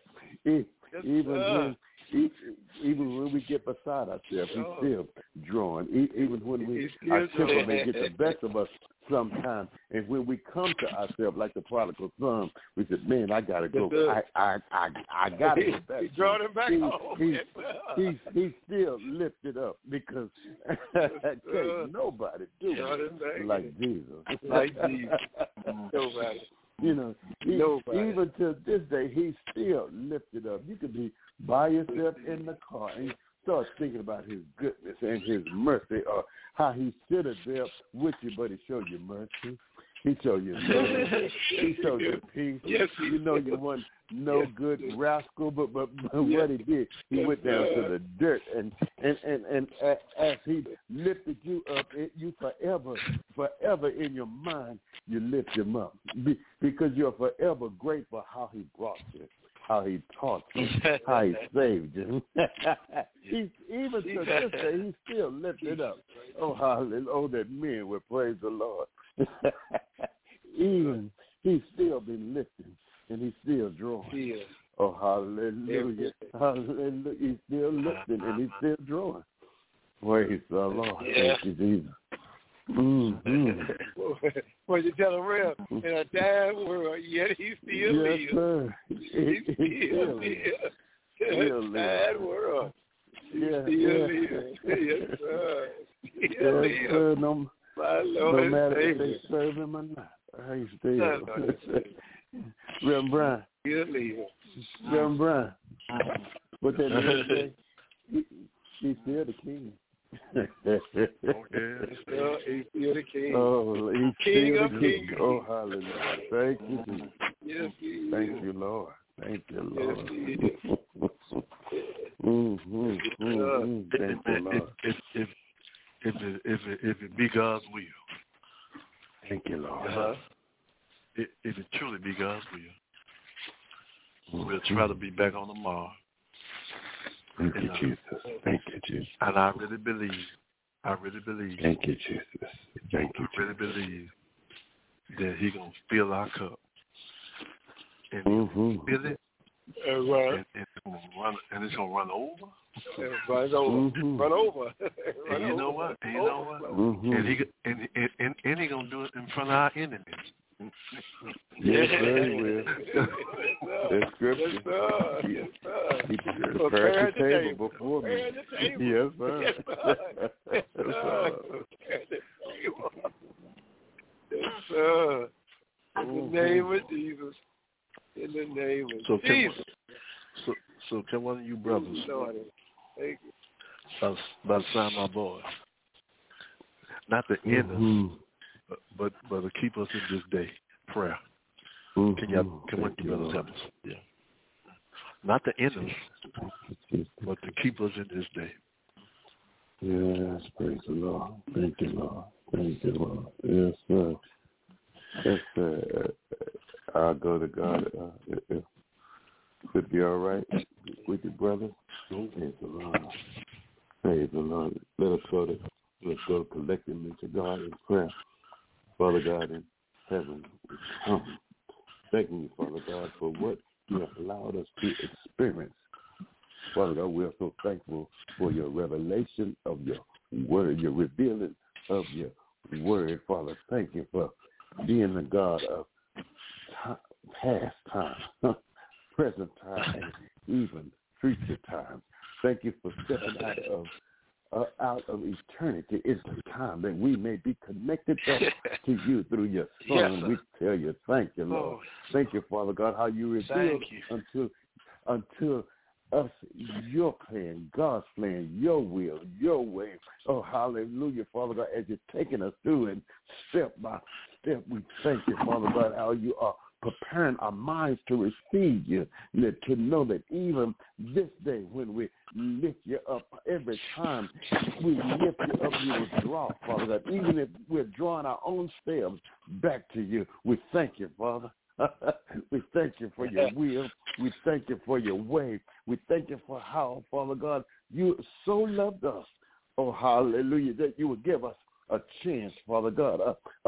Even when we get beside ourselves, he's still drawing. Even when our temper may get the best of us sometimes, and when we come to ourselves like the prodigal son, we said, "Man, I gotta go. I gotta go back." He drawing him back home. He's still lifted up, because can't nobody do it like Jesus. Like Jesus. Nobody. You know, even to this day, he's still lifted up. You could be by yourself in the car and you start thinking about his goodness and his mercy, or how he stood there with you, but he showed you mercy. He showed you mercy. He showed you peace. Yes, you know you weren't no good rascal, but what he did, he went down to the dirt, and as he lifted you up, you forever in your mind, you lift him up, because you're forever grateful how he brought you, how he taught you, how he saved you. Even to this day, he's still lifted up. Oh, hallelujah! Oh, that men would praise the Lord. Even he's still been lifting, and he's still drawing. Yeah. Oh, hallelujah. Hallelujah. He's still lifting, and he's still drawing. Praise the Lord. Yeah. Thank you, Jesus. Mm-hmm. Well, you tell him real, in a dying world, yet he still lives. Yes, sir. He still lives. In a dying world, he still lives. Yes, sir. Still lives. No matter if they serve him or not, he still. Reverend Brian. Reverend Brian. But that man say, he's still the king. Oh, yeah. He's still the king. Oh, he's King still of the king. kings. Oh, hallelujah. Thank you, Jesus. Yes, he is. Thank you, Lord. Thank you, Lord. Yes, he is. Thank you, Lord. If it be God's will. Thank you, Lord. If it truly be God's will, we'll try to be back on tomorrow. Thank you, Jesus. Thank you, Jesus. And I really believe. Thank you, Jesus. Thank you, I really believe that He gonna fill our cup, and fill it, Right. and it's gonna run over. Run over. Run over. And you know what? And he gonna do it in front of our enemies. Yes, sir, he will. That's scripture. Yes, sir. Yes, sir. He prepared the table before me. Yes, sir. Yes, sir. Yes, sir. Yes, sir. In the name of Jesus. In the name of Jesus. So can one of you brothers, thank you. by the sign of my voice, not to end us, but to keep us in this day, prayer. Can one of you brothers help us? Yeah. Not to end us, but to keep us in this day. Yes, praise the Lord. Thank you, Lord. Thank you, Lord. Yes, sir. Yes, sir. I'll go to God. If it be all right with you, brother. Praise the Lord. Praise the Lord. Let's go collectively to God in prayer. Father God in heaven, we come. Thanking you, Father God, for what you have allowed us to experience. Father God, we are so thankful for your revelation of your word, your revealing of your word. Father, thank you for being the God of past time, present time, and even future time. Thank you for stepping out of eternity. It's the time that we may be connected to you through your Son. Yes, we tell you, thank you, Lord. Thank you, Father God, how you revealed unto us your plan, God's plan, your will, your way. Oh, hallelujah, Father God, as you're taking us through and step by step, we thank you, Father God, how you are preparing our minds to receive you, to know that even this day when we lift you up, every time we lift you up, you will draw, Father God. Even if we're drawing our own selves back to you, we thank you, Father. We thank you for your will. We thank you for your way. We thank you for how, Father God, you so loved us. Oh, hallelujah, that you would give us a chance, Father God,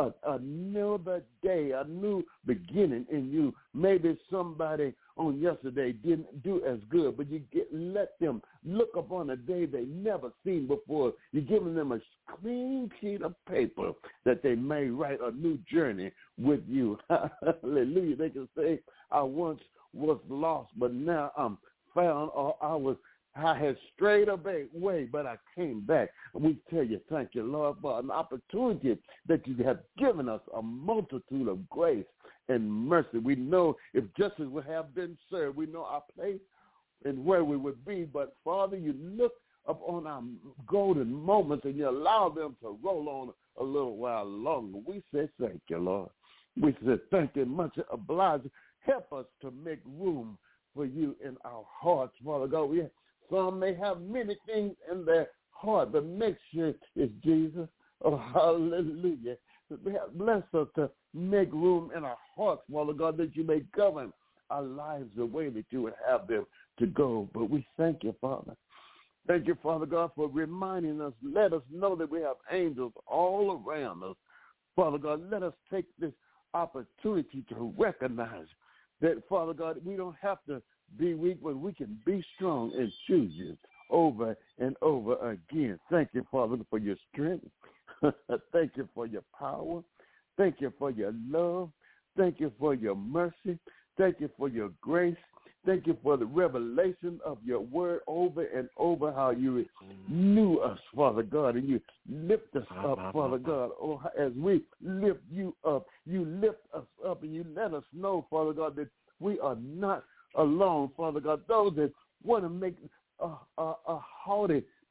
another day, a new beginning in you. Maybe somebody on yesterday didn't do as good, but you let them look upon a day they never seen before. You're giving them a clean sheet of paper that they may write a new journey with you. Hallelujah. They can say, I once was lost, but now I'm found, or I had strayed away, but I came back. We tell you, thank you, Lord, for an opportunity that you have given us, a multitude of grace and mercy. We know if justice would have been served, we know our place and where we would be. But, Father, you look upon our golden moments and you allow them to roll on a little while longer. We say thank you, Lord. We say thank you, much obliged. Help us to make room for you in our hearts, Father God. Some may have many things in their heart, but make sure it's Jesus. Oh, hallelujah. Bless us to make room in our hearts, Father God, that you may govern our lives the way that you would have them to go. But we thank you, Father. Thank you, Father God, for reminding us. Let us know that we have angels all around us. Father God, let us take this opportunity to recognize that, Father God, we don't have to be weak, but we can be strong and choose you over and over again. Thank you, Father, for your strength. Thank you for your power. Thank you for your love. Thank you for your mercy. Thank you for your grace. Thank you for the revelation of your word over and over, how you knew us, Father God, and you lift us up, Father God. Oh, as we lift you up, you lift us up, and you let us know, Father God, that we are not alone, Father God. Those that want to make a haughty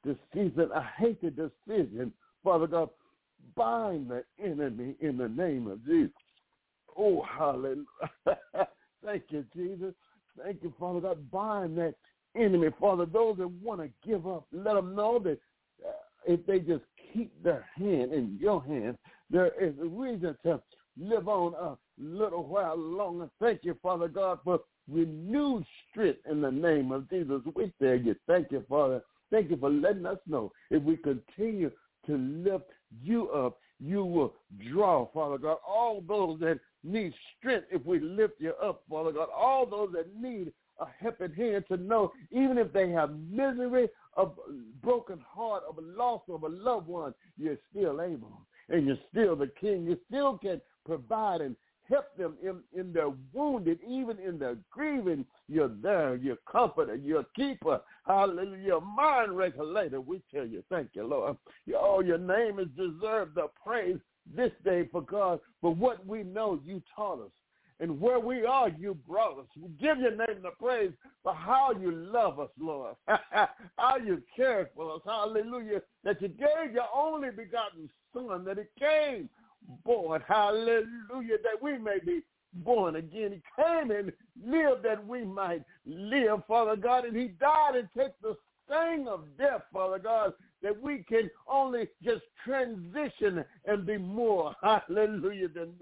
decision. I hate the decision. Father God, bind the enemy in the name of Jesus. Oh, hallelujah. Thank you, Jesus. Thank you, Father God. Bind that enemy, Father. Those that want to give up, let them know that if they just keep their hand in your hands, there is a reason to live on a little while longer. Thank you, Father God, for renewed strength in the name of Jesus. We tell you, thank you, Father. Thank you for letting us know if we continue to lift you up, you will draw, Father God, all those that need strength if we lift you up, Father God, all those that need a helping hand to know, even if they have misery of broken heart, of a loss of a loved one, you're still able, and you're still the King. You still can provide and help them in their wounded, even in their grieving. You're there, you're comforter, you're keeper, hallelujah, you're mind regulator. We tell you, thank you, Lord. Your name is deserved the praise this day for God, for what we know you taught us. And where we are, you brought us. We give your name the praise for how you love us, Lord. How you cared for us. Hallelujah. That you gave your only begotten Son, that he came born. Hallelujah. That we may be born again. He came and lived that we might live, Father God. And he died and took the sting of death, Father God, that we can only just transition and be more, hallelujah, than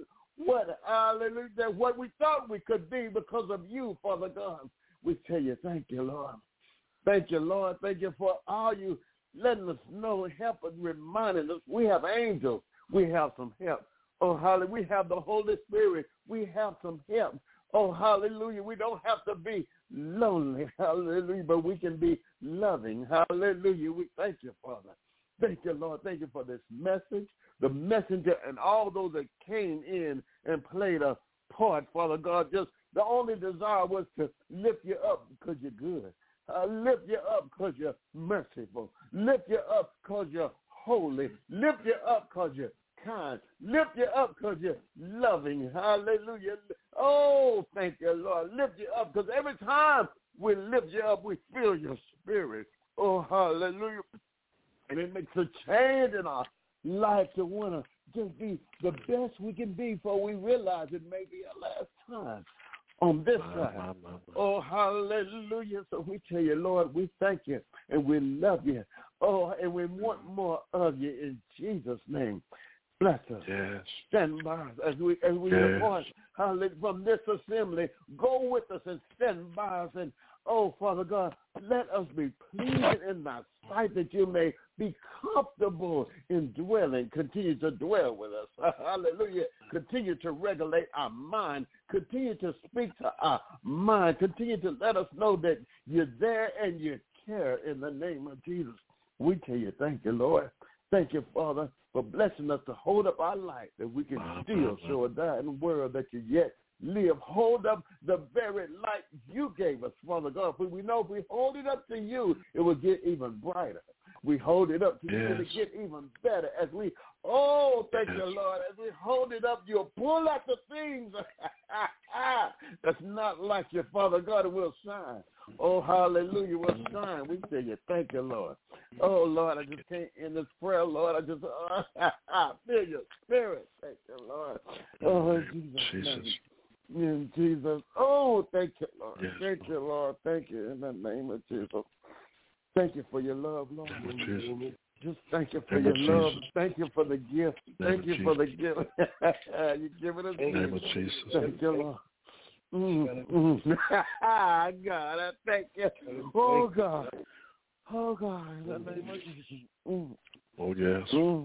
what we thought we could be because of you, Father God. We tell you, thank you, Lord. Thank you, Lord. Thank you for all you letting us know, help us, reminding us. We have angels. We have some help. Oh, hallelujah. We have the Holy Spirit. We have some help. Oh, hallelujah. We don't have to be lonely, hallelujah, but we can be loving. Hallelujah. We thank you, Father. Thank you, Lord. Thank you for this message, the messenger, and all those that came in and played a part, Father God. Just the only desire was to lift you up because you're good. Lift you up because you're merciful. Lift you up because you're holy. Lift you up because you're kind. Lift you up because you're loving. Hallelujah. Oh, thank you, Lord. Lift you up because every time we lift you up, we feel your spirit. Oh, hallelujah. And it makes a change in our life to want to just be the best we can be before we realize it may be our last time on this side. Oh, hallelujah. So we tell you, Lord, we thank you and we love you. Oh, and we want more of you in Jesus' name. Bless us. Yes. Stand by us as we depart from this assembly. Go with us and stand by us. And, oh, Father God, let us be pleasing in thy sight that you may be comfortable in dwelling. Continue to dwell with us. Hallelujah. Continue to regulate our mind. Continue to speak to our mind. Continue to let us know that you're there and you care in the name of Jesus. We tell you, thank you, Lord. Thank you, Father, for blessing us to hold up our light, that we can still show a dying world that you yet live. Hold up the very light you gave us, Father God. For we know if we hold it up to you, it will get even brighter. We hold it up to you to get even better. As we, thank you, Lord. As we hold it up, you'll pull out the things that's not like your Father God, and we'll shine. Oh, hallelujah, we'll shine. We tell you, thank you, Lord. Oh, Lord, I just can't end this prayer, Lord. I just feel your spirit. Thank you, Lord. Oh, in Jesus' name. In Jesus. Oh, thank you, Lord. Yes, thank you, Lord. Thank you in the name of Jesus. Thank you for your love, Lord. Just thank you for your love. Thank you for the gift. Thank you for the gift. You're giving us in the name of Jesus. Thank you, Lord. God, I thank you. Oh, God. Oh, God. In the name of Jesus. Oh, yes.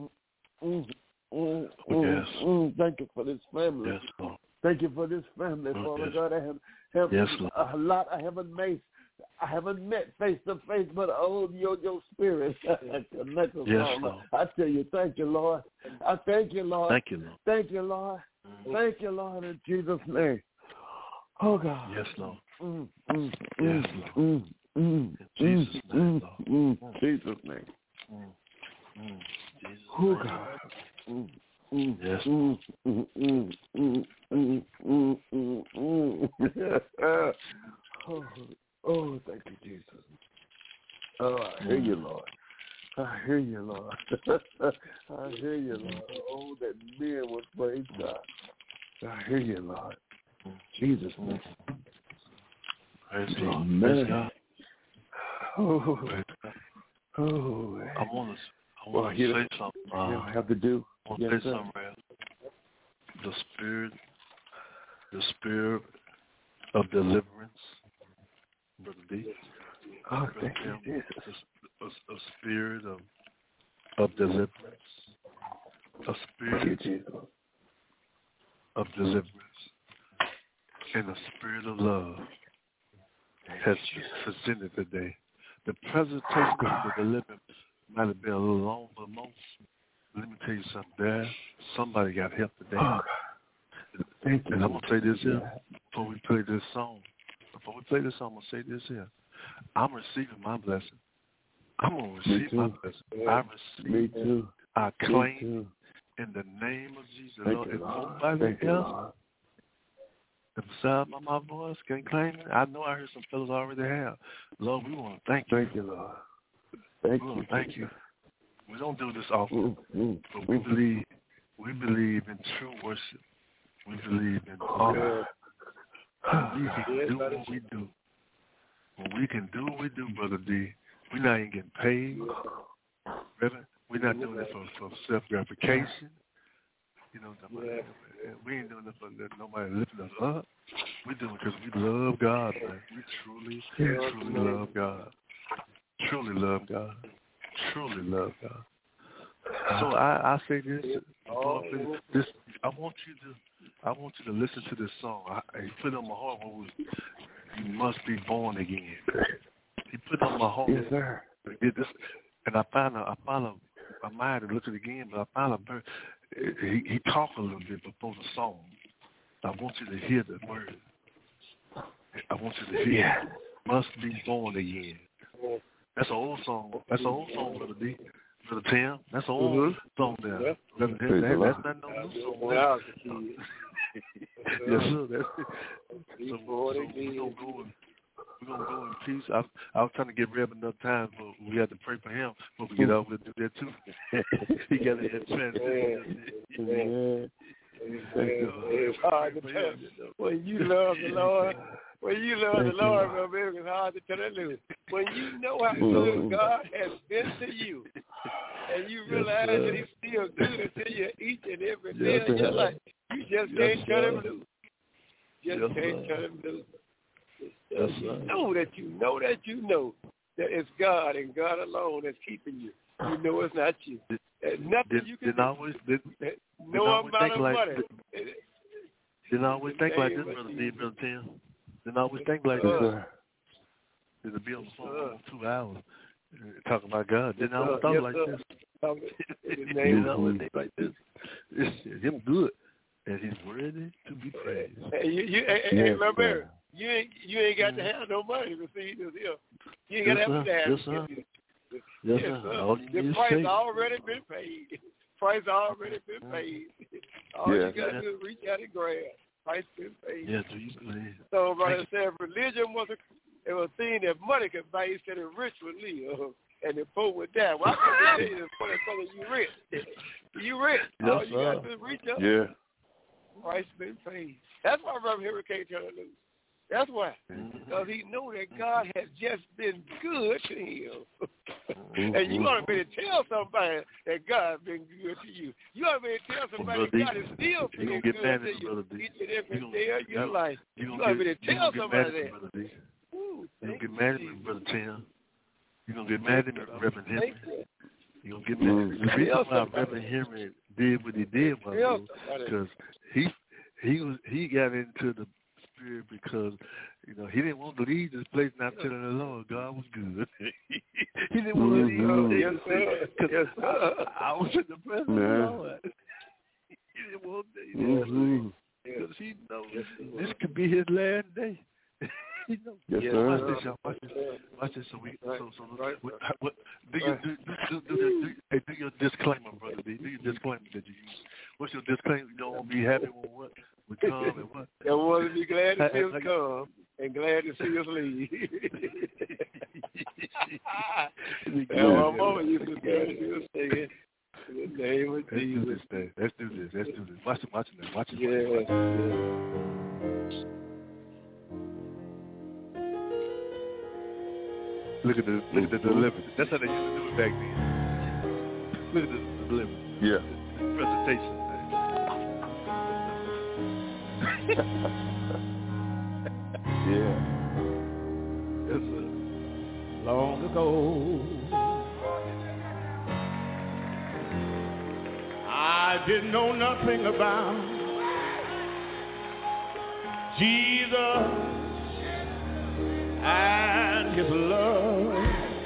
Thank you for this family. Yes, Lord. Thank you for this family, Father God. I have a lot I haven't met face to face, but your spirit connects us all. I tell you, thank you, Lord. I thank you, Lord. Thank you, Lord. Thank you, Lord. Thank you, Lord, in Jesus' name. Oh, God. Yes, Lord. Yes, Lord. In Jesus' name, Lord. Jesus' name. Oh, God. Yes. Oh, thank you, Jesus. Oh, I hear you, Lord. I hear you, Lord. I hear you, Lord. Oh, that men would praise God. I hear you, Lord. Jesus' name. Praise Oh, God. man. God. Oh, I want to say something. You have to do. I want to say something, man. The spirit of deliverance, Brother D. Oh, thank you, Jesus. A spirit of deliverance. A spirit of deliverance. And a spirit of love has presented today. The presentation of the deliverance might have been a little long, but most. Let me tell you something. There, somebody got help today. Thank you. And I'm gonna say this here before we play this song. I'm gonna say this here. I'm receiving my blessing. I'm gonna receive my blessing. I receive. Me too. I claim in the name of Jesus. Lord, if nobody else beside my voice can claim it, I know I heard some fellas already have. Lord, we want to thank you. Thank you, Lord. Thank you. We don't do this often, but we believe in true worship. We believe in honor. We can do what we do. When we can do what we do, Brother D, we're not even getting paid. Reverend, we're not doing it for self-gratification. You know, we ain't doing it for nobody lifting us up. We do it because we love God, man. We truly love God. Truly love God. Truly love God. So I say this. I want you to listen to this song. He put it on my heart when you must be born again. He put it on my heart. Yes, sir. This, and I found I might have looked at it again, but I found he talked a little bit before the song. I want you to hear the word. I want you to hear. Must be born again. That's an old song. Brother D. Brother Tim. That's an old song there. That's not no new song. Yes, sir. So we're gonna go in peace. I was trying to give Reb enough time, but we had to pray for him. But we get out, we'll do that too. He got to get transition. It's hard to tell. When you love the Lord, brother, it's hard to tell the news. When you know how good God has been to you, and you realize that He's still good to you each and every day of your life, you just can't cut Him loose. Just can't cut Him loose. Know that it's God and God alone that's keeping you. You know it's not you. Nothing you can do. No amount of money. Didn't always think like this, Brother D, Brother Tim. Didn't always think like this. Didn't be on the phone for 2 hours talking about God. Didn't always talk like this. Didn't always think like this. It's Him good, and He's worthy to be praised. Hey, remember, you ain't got to have no money to see this here. You ain't got to have to have it. Yes, sir. The price already been paid. All you got to do is reach out and grab. Price been paid. Yeah, do you believe? So, brother said, religion was a thing that money could buy. He said the rich would live and the poor would die. Well, I can tell you, brother, you rich. You rich. Yes, all you got to do is reach up. Yeah. Price been paid. That's why Brother Henry can't turn it loose. That's why. Because he know that God has just been good to him. And you ought to be able to tell somebody that God been good to you. You ought to be able to tell somebody that God is still being good to you each and every day of your life. You ought to be able to tell somebody that. You're going to get mad at me, Brother Tim. You're going to get mad at me, Reverend Henry. You're going to get mad at me. The reason why Reverend Henry did what he did was because he got into the spirit because, you know, he didn't want to leave this place not telling the Lord God was good. He didn't want to leave because I was in the presence of the Lord. He didn't want to leave because he knows this could be his last day. He knows. Yes, sir. Watch this. So do your disclaimer, brother D. Do your disclaimer that you use. What's your disclaimer? You don't want to be happy with what? We come and what? I want to be glad to see us come and glad to see us leave. My mama used to say, she was singing, in the name of Jesus. Let's do this. Watch it now. Yeah. Look at the delivery. That's how they used to do it back then. Look at the delivery. Yeah. Presentation. Yeah. Long ago, I didn't know nothing about Jesus and his love.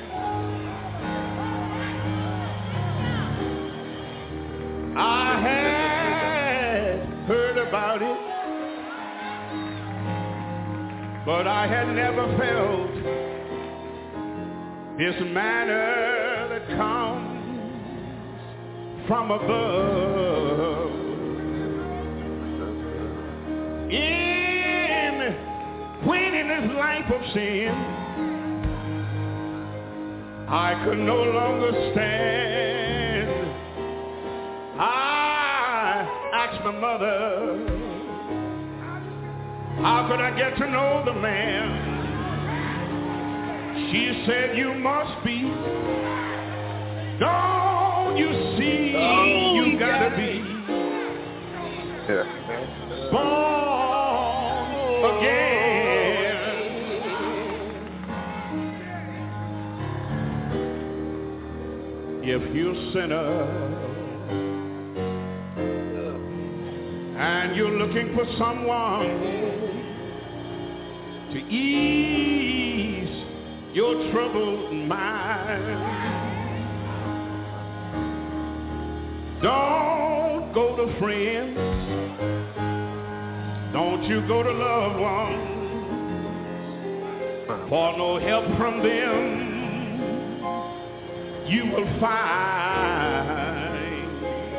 I had heard about it, but I had never felt this manna that comes from above. When in this life of sin, I could no longer stand. I asked my mother, how could I get to know the man? She said, you must be. Don't you see, you gotta be born again. If you're a sinner and you're looking for someone to ease your troubled mind, don't go to friends, don't you go to loved ones, for no help from them you will find.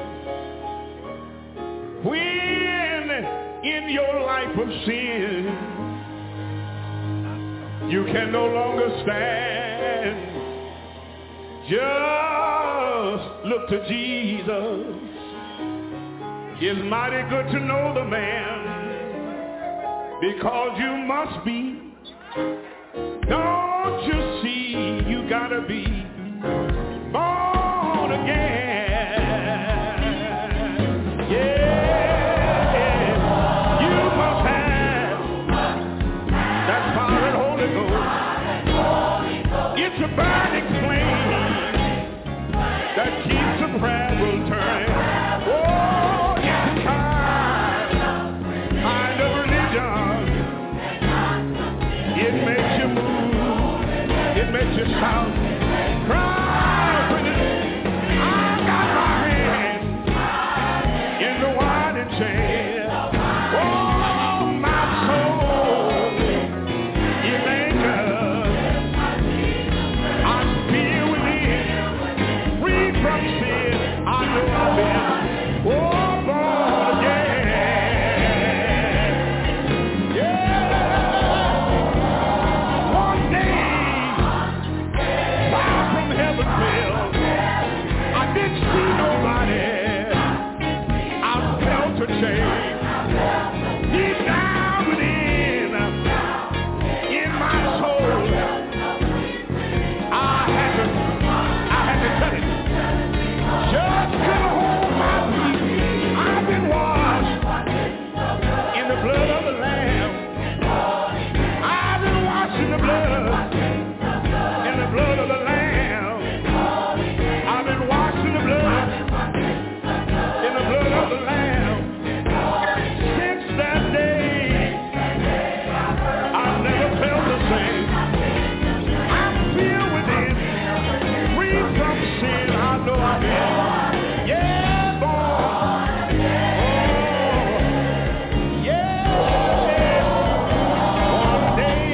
When in your life of sin you can no longer stand, just look to Jesus. It's mighty good to know the man, because you must be. Don't you see, you gotta be born again. Yeah, you must have that fire and Holy Ghost. It's a burning flame that keeps the prayer will turning. Oh, it's a kind of religion. It makes you move. It makes you shout. Cry with it. I got my hand in the wine and chain. Oh, my soul, it ain't good. I'm still within, free from sin. I know I've been, born again. Yeah. One day, far from heaven fell. I didn't see nobody. I felt a change. Deep down within, in my soul, I had to cut it. Just couldn't hold my peace. I've been washed in the blood of the Lamb. I've been washed in the blood of the Lamb. I've been washed in the blood of the Lamb. Since that day, I've never felt the same. I'm filled within, free from sin. I know I've been, yeah, born. Oh, yeah. One day,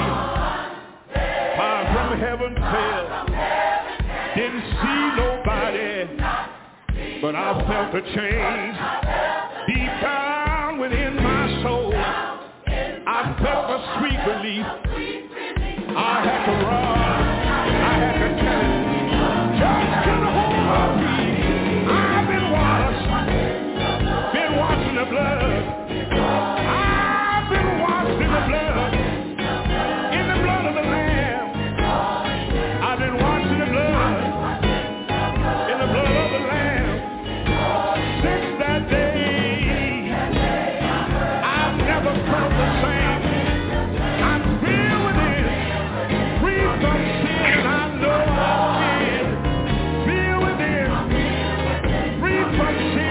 fire from heaven fell. Didn't see nobody, but I felt a change deep down within my soul. I felt a sweet relief. I had to run. I From